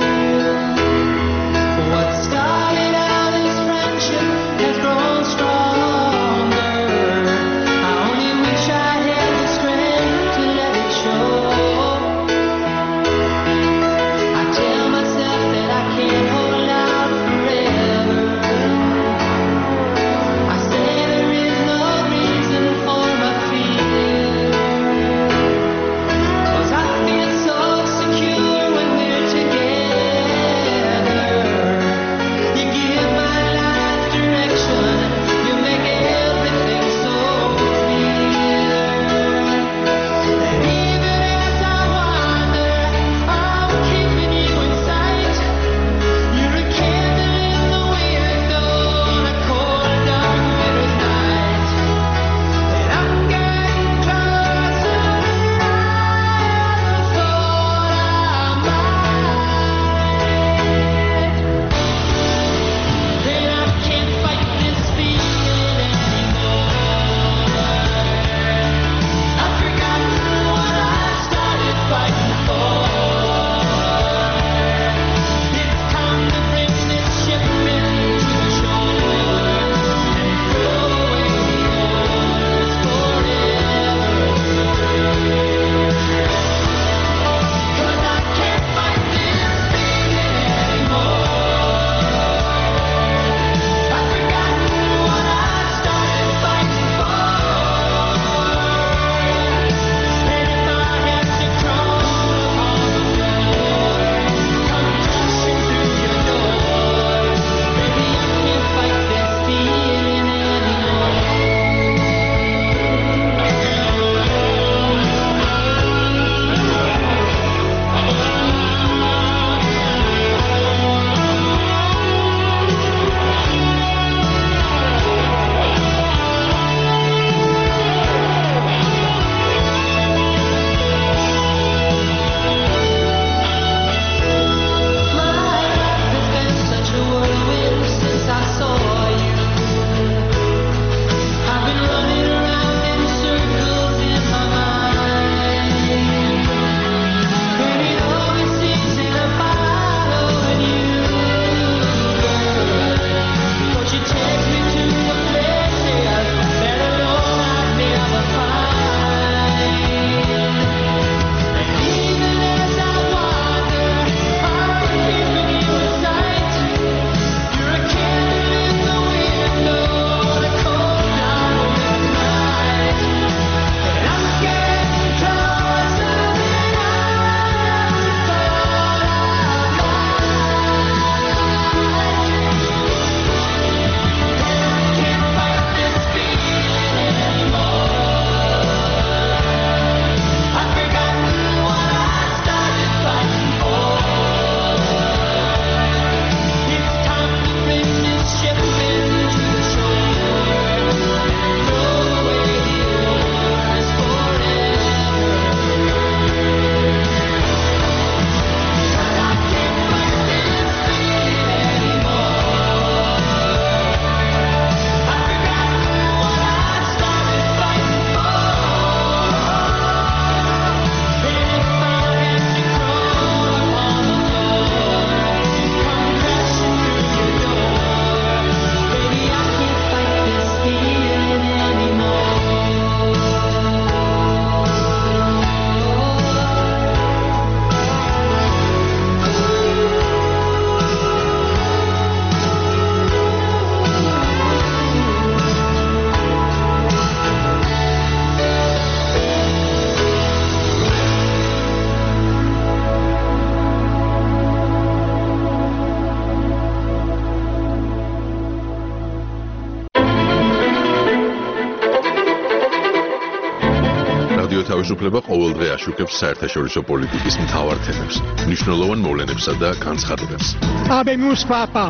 თავისუფლება ყოველდღე აშუქებს საერთაშორისო პოლიტიკის მთავარ თემებს, მნიშვნელოვან მოვლენებსა და განცხადებებს. Habemus papam.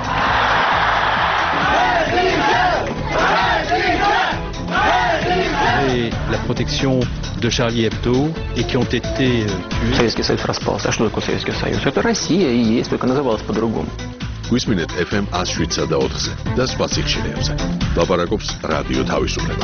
Et la protection de Charlie Hebdo et qui ont été tués. Советский Союз распался. А что такое Советский Союз? Это Россия и есть, только называлась по-другому. გვისმინეთ эф эм one oh seven და ოთხზე და სხვა სიხშირეებზე. ლაპარაკობს რადიო თავისუფლება.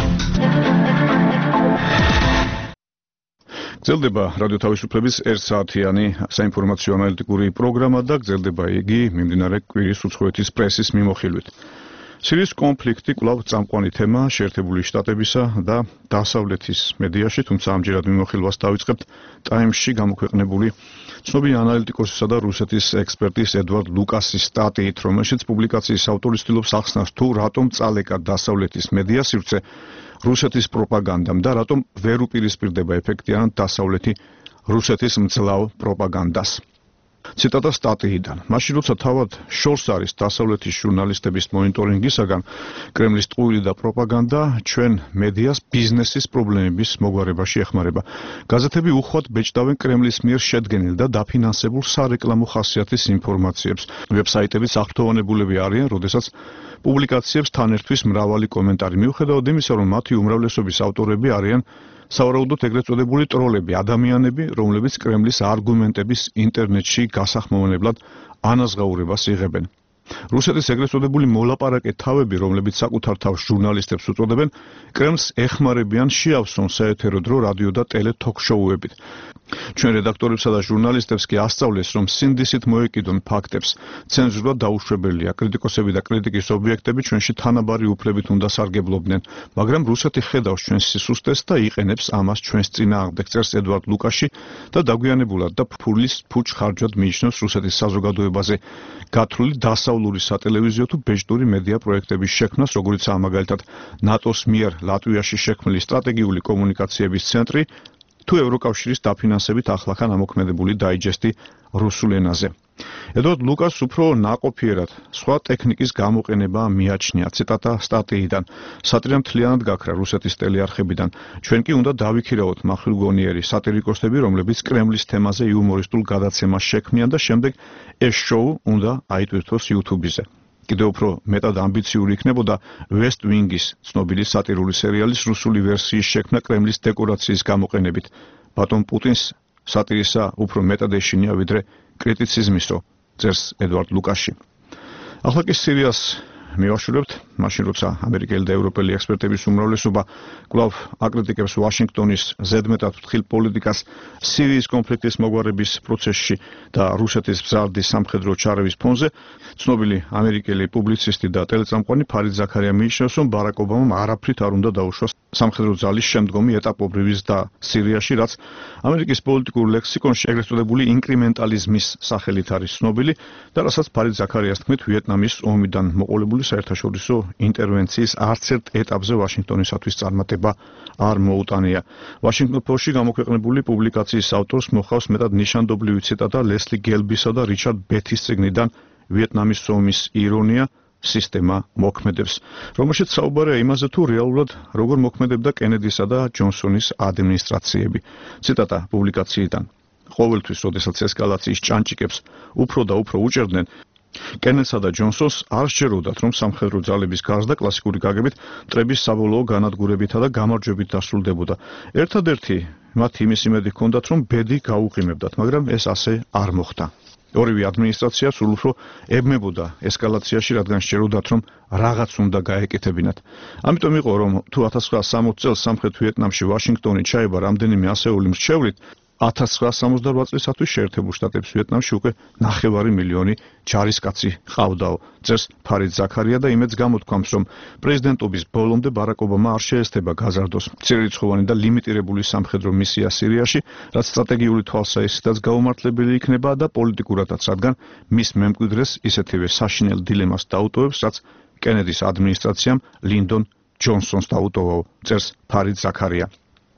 გრძელდება რადიო თავისუფლების ერთ საათიანი საინფორმაციო ანალიტიკური პროგრამა და გრძელდება იგი მიმდინარე კვირის უცხოეთის პრესის მიმოხილვით. სირიის კონფლიქტი კვლავ წამყვანი თემა შეერთებული შტატებისა და დასავლეთის მედიაში, თუმცა ამჯერად მიმოხილვას დავიწყებთ ტაიმსში გამოქვეყნებული ცნობილი ანალიტიკოსისა და რუსეთის ექსპერტის ედვარდ ლუკასის სტატიით, რომელშიც პუბლიკაციის ავტორი ცდილობს ახსნას თუ რატომ წალეკა დასავლეთის მედია სივრცე რუსეთის პროპაგანდამ და რატომ ვერ უპირისპირდება ეფექტიანად დასავლეთი რუსეთის მძლავრ პროპაგანდას. ციტატა სტატიიდან. მაშინ როცა თავად შორს არის დასავლეთის ჟურნალისტების მონიტორინგისაგან კრემლის ტყუილი და პროპაგანდა ჩვენ მედიას ბიზნესის პრობლემების მოგვარებაში ეხმარება. გაზეთები უხვად ბეჭდავენ კრემლის მიერ შედგენილ და დაფინანსებულ სარეკლამო ხასიათის ინფორმაციებს. ვებსაიტები აღფრთოვანებულები არიან, როდესაც პუბლიკაციებს თან ერთვის მრავალი კომენტარი. მიუხედავად იმისა, რომ მათი უმრავლესობის ავტორები არიან სავარაუდოდ ეგრეთ წოდებული ტროლები, ადამიანები, რომლებიც კრემლის არგუმენტების ინტერნეტში გასახმოვანებლად ანაზღაურებას იღებენ. რუსეთის ეგრეთ წოდებული მოლაპარაკე თავები, რომლებიც საკუთარ თავს ჟურნალისტებს უწოდებენ, კრემლს ეხმარებიან შეავსონ საეთერო დრო რადიო და ტელე თოქ-შოუებით. ჩვენ რედაქტორებსა და ჟურნალისტებს კი ასწავლეს, რომ სინდისით მოეკიდონ ფაქტებს. ცენზურა დაუშვებელია, კრიტიკოსები და კრიტიკის ობიექტები ჩვენში თანაბარი უფლებით უნდა სარგებლობდნენ, მაგრამ რუსეთი ხედავს ჩვენს სისუსტეს და იყენებს ამას ჩვენს წინააღმდეგ, წერს ედვარდ ლუკაში და დაგვიანებულად და ფულის ფუჩ ხარჯად მიიჩნევს რუსეთის საზოგადოებაზე გათვლილი დასავლური სატელევიზიო თუ ბეჭდური მედია პროექტების შექმნას, როგორიცაა მაგალითად ნატოს მიერ ლატვიაში შექმნილი სტრატეგიული კომუნიკაციების ცენტრი თუ ევროკავშირის დაფინანსებით ახლახან ამოქმედებული დაიჯესტი რუსულ ენაზე. ედვარდ ლუკას უფრო ნაყოფიერად სხვა ტექნიკის გამოყენება მიაჩნია. ციტატა სტატიიდან. სატირა მთლიანად გაქრა რუსეთის ტელეარხებიდან. ჩვენ კი უნდა დავიქირავოთ მახვილგონიერი სატირიკოსები, რომლებიც კრემლის თემაზე იუმორისტულ გადაცემას შექმნიან და შემდეგ ეს შოუ უნდა აიტვირთოს YouTube-ზე. კიდევ უფრო მეტად ამბიციური იქნებოდა West Wing-ის ცნობილი სატირული სერიალის რუსული ვერსიის შექმნა კრემლის დეკორაციის გამოყენებით. ბატონ პუტინს სატირისა უფრო მეტად ეშინია ვიდრე კრიტიციზმისო, წერს ედვარდ ლუკაში. ახლა კი სირიას მივაშურებთ, მაშინ როცა ამერიკელი და ევროპელი ექსპერტების უმრავლესობა კვლავ აკრიტიკებს ვაშინგტონის ზედმეტად ფრთხილ პოლიტიკას სირიის კონფლიქტის მოგვარების პროცესში და რუსეთის მზარდი სამხედრო ჩარევის ფონზე, ცნობილი ამერიკელი პუბლიცისტი და ტელეწამყვანი ფარიდ ზაქარია მიიჩნევს, რომ ბარაკ ობამამ არაფრით არ უნდა დაუშვას სამხედრო ძალის შემდგომი ეტაპობრივი ზრდა სირიაში, რაც ამერიკის პოლიტიკურ ლექსიკონში ეგრეთ წოდებული ინკრემენტალიზმის სახელით არის ცნობილი და რასაც ფარიდ ზაქარიას თქმით ვიეტნამის ომიდან მოყოლებული საერთაშორისო ინტერვენციის არც ერთ ეტაპზე ვაშინგტონისათვის წარმატება არ მოუტანია. Washington Post-ში გამოქვეყნებული პუბლიკაციის ავტორს მოხავს მეტად ნიშანდობლივი ციტატა ლესლი გელბისა და რიჩარდ ბეთის წიგნიდან ვიეტნამის ომის ირონია სისტემა მოქმედებს, რომელშიც საუბარია იმაზე, თუ რეალურად როგორ მოქმედებდა კენედისა და ჯონსონის ადმინისტრაციები. ციტატა პუბლიკაციიდან. ყოველთვის, როდესაც ესკალაციის ჭანჭიკებს უფრო და უფრო უჭერდნენ, კენედსა და ჯონსონს არ სჯეროდათ, რომ სამხედრო ძალების გარსდა კლასიკური გაგებით მტრების საბოლოო განადგურებითა და გამარჯვებით დასრულდებოდა. ერთადერთი მათ იმის იმედი ჰქონდათ, რომ ბედი გაუყიმებდათ, მაგრამ ეს ასე არ მოხდა. ორივე ადმინისტრაცია სულ უფრო ებმებოდა ესკალაციაში, რადგან სჯეროდათ, რომ რაღაც უნდა გაეკეთებინათ. ამიტომ იყო, რომ თუ ათას ცხრაასა სამოცი წელს სამხრეთ ვიეტნამში ვაშინგტონი ჩაება რამდენიმე ასეული მრჩევლით, ათას ცხრაასა სამოცდარვაც წლისათვის შეერთებულ შტატებს ვიეტნამში უკვე ნახევარი მილიონი ჯარისკაცი ყავდაო, წერს ფარიდ ზაქარია და იმედს გამოთქვამს, რომ პრეზიდენტობის ბოლომდე ბარაკ ობამა არ შეესწება გაზარდოს მცირერიცხოვანი და ლიმიტირებული სამხედრო მისია სირიაში, რაც სტრატეგიული თვალსაჩინოთაც გაუმართლებელი იქნება და პოლიტიკურადაც, რადგან მის მემკვიდრეს ისეთივე საშინელ დილემას დაუტოვებს, რაც კენედის ადმინისტრაციამ ლინდონ ჯონსონს დაუტოვაო, წერს ფარიდ ზაქარია.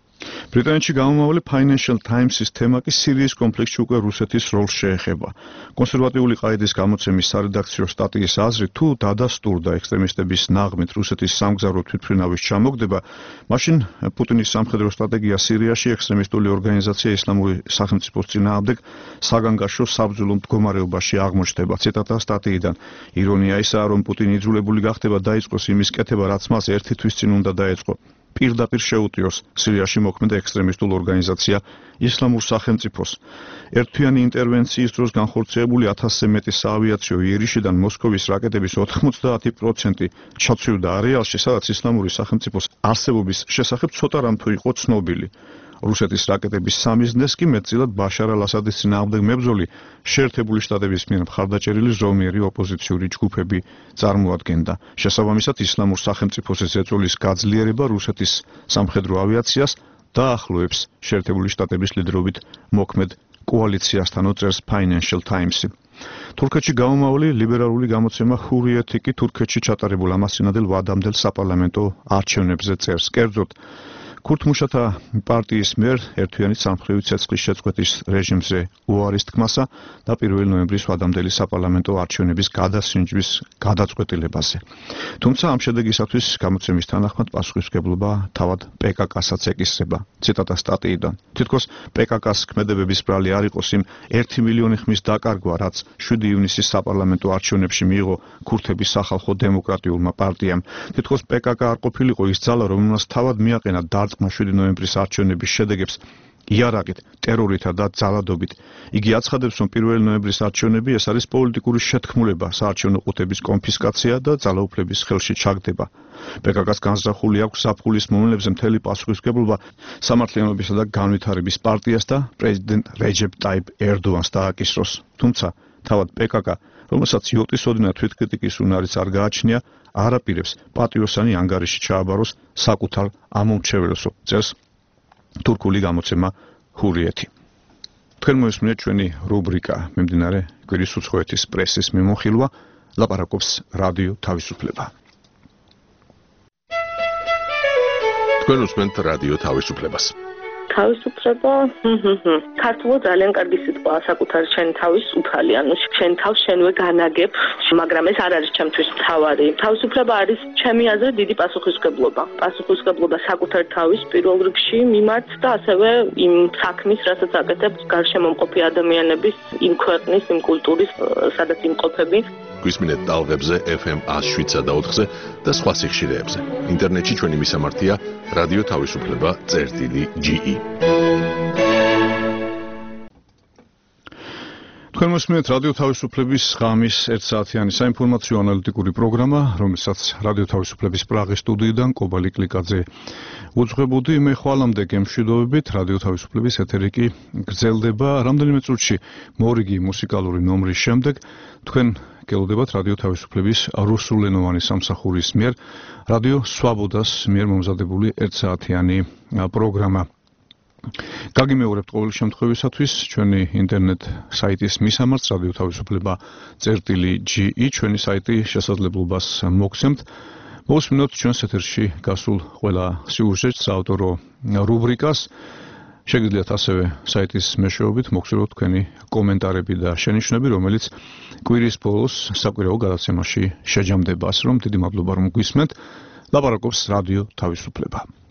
ბრიტანეთში გამომავალი Financial Times-ის თემა კი სირიის კონფლიქტში უკვე რუსეთის როლს შეეხება. კონსერვატიული ყაიდის გამოცემის სარედაქციო სტატიის აზრით, თუ დადასტურდა ექსტრემისტების ნაღმით რუსეთის სამგზავრო თვითმფრინავის ჩამოგდება, მაშინ პუტინის სამხედრო სტრატეგია სირიაში ექსტრემისტული ორგანიზაცია ისლამური სახელმწიფოს წინააღმდეგ საგანგაშო საბრძოლო მდგომარეობაში აღმოჩნდება. ციტატა სტატიიდან. ირონია ისაა, რომ პუტინი იძულებული გახდება დაიწყოს იმის კეთება, რაც მას ერთი თვის წინ უნდა დაეწყო. პირდაპირ შეუტიოს სირიაში მოქმედ ექსტრემისტულ ორგანიზაცია ისლამურ სახელმწიფოს. ერთთვიანი ინტერვენციის დროს განხორციელებული ათასზე მეტი საავიაციო იერიშიდან მოსკოვის რაკეტების ოთხმოცდაათი პროცენტი ჩაცვლიდა არეალში, სადაც ისლამური სახელმწიფოს არსებობის შესახებ ცოტა რამ თუ იყო ცნობილი. რუსეთის რაკეტების სამიზნეს კი მეტწილად ბაშარ ალ-ასადის წინააღმდეგ მებრძოლი შეერთებული შტატების მიერ მხარდაჭერილი ზომიერი ოპოზიციური ჯგუფები წარმოადგენდა. შესაბამისად, ისლამურ სახელმწიფოზე ზეწოლის გაძლიერება რუსეთის სამხედრო ავიაციას დაახლოებს შეერთებული შტატების ლიდერობით მოქმედ კოალიციასთან, წერს Financial Times-ი. თურქეთში გამომავალი ლიბერალური გამოცემა ჰურიეთი კი თურქეთში ჩატარებულ ამასწინადელ ვადამდელ საპარლამენტო არჩევნებზე წერს. კერძოდ, ქურთმუშათა პარტიის მიერ ერთთვიანი სამხრივი ცეცხლის შეწყვეტის რეჟიმზე უარის თქმასა და პირველი ნოემბრის ვადამდელი საპარლამენტო არჩევნების გადასინჯვის გადაწყვეტილებაზე. თუმცა ამ შედეგისათვის გამოცემის თანახმად პასუხისმგებლობა თავად პე-კა-კასაც ეკისრება. ციტატა სტატიიდან. თითქოს პე-კა-კას ქმედებების ბრალი არ იყოს იმ ერთი მილიონი ხმის დაკარგვა, რაც შვიდი ივნისის საპარლამენტო არჩევნებში მიიღო ქურთების სახალხო დემოკრატიულმა პარტიამ. თითქოს პე-კა-კა არ ყოფილიყო ის ძალა, რომელმაც თავად მიაყენა დარწმუნა შვიდი ნოემბრის არჩევნების შედეგებს იარაღით, ტერორითა და ძალადობით. იგი აცხადებს, რომ პირველი ნოემბრის არჩევნები ეს არის პოლიტიკური შეთქმულება, საარჩევნო ყუთების კონფისკაცია და ძალაუფლების ხელში ჩაგდება. პე-კა-კას განზრახული აქვს ზაფხულის მომლებზე მთელი პასუხისმგებლობა სამართლიანობისა და განვითარების პარტიას და პრეზიდენტ რეჯეპ ტაიპ ერდოანს დააკისროს. თუმცა თავად პე-კა-კა, რომელსაც იოტის ოდნავ თვითკრიტიკის უნარიც არ გააჩნია, არ აპირებს პატიოსანი ანგარიში ჩააბაროს საკუთარ ამომრჩეველსო, წერს თურქული გამოცემა ჰურიეთი. თქვენ მოისმინეთ ჩვენი რუბრიკა მიმდინარე კვირის უცხოეთის პრესის მიმოხილვა, ლაპარაკობს რადიო თავისუფლება. თქვენ უსმენთ რადიო თავისუფლებას. თავისუფლება, ქართულად ძალიან კარგი სიტყვაა, საკუთარი შენი თავის უფალი, ანუ შენ თავს შენვე განაგებ, მაგრამ ეს არ არის ჩემთვის მთავარი. თავისუფლება არის ჩემი აზრით დიდი პასუხისმგებლობა. პასუხისმგებლობა საკუთარი თავის პირველ რიგში მიმართ და ასევე იმ საქმის, რასაც აკეთებს გარშემო მყოფი ადამიანების, იმ ქვეყნის, იმ კულტურის, სადაც იმყოფები. გვისმინეთ ტალღებზე ეფ ემ ათს შვიდსა და ოთხზე და სხვა სიხშირეებზე. ინტერნეტში ჩვენი მისამართია რადიო თავისუფლება წერტილი ჯი ი. თქვენ მოსმენთ რადიო თავისუფლების ღამის ერთ საათიანი საინფორმაციო ანალიტიკური პროგრამა, რომელსაც რადიო თავისუფლების პრაღის სტუდიიდან კობალი კლიკაძე უძღვებოდი. მე ხვალამდე გემშვიდობებით, რადიო თავისუფლების ეთერი კი გრძელდება. რამდენიმე წუთში მორიგი მუსიკალური ნომრის შემდეგ თქვენ გელოდებათ რადიო თავისუფლების რუსულენოვანი სამსახურის მიერ რადიო სვაბოდას მიერ მომზადებული ერთ საათიანი პროგრამა. გაგიმეორებთ ყოველ შემთხვევისათვის ჩვენი ინტერნეტ საიტის მისამართს რადიო თავისუფლება წერტილი ჯი ი, ჩვენი საიტი შესაძლებლობას მოგცემთ მოусმინოთ ჩვენს ეთერში გასულ ყველა სიუჟეტს, საავტორო რუბრიკას. შეგიძლიათ ასევე საიტის მეშვეობით მოგცემოთ თქვენი კომენტარები და შენიშვნები, რომელიც კვირის ბოლოს საკვირაო გადაცემაში შეჯამდება. ასე რომ დიდი მადლობა რომ გვისმენთ. ლაპარაკობს რადიო თავისუფლება.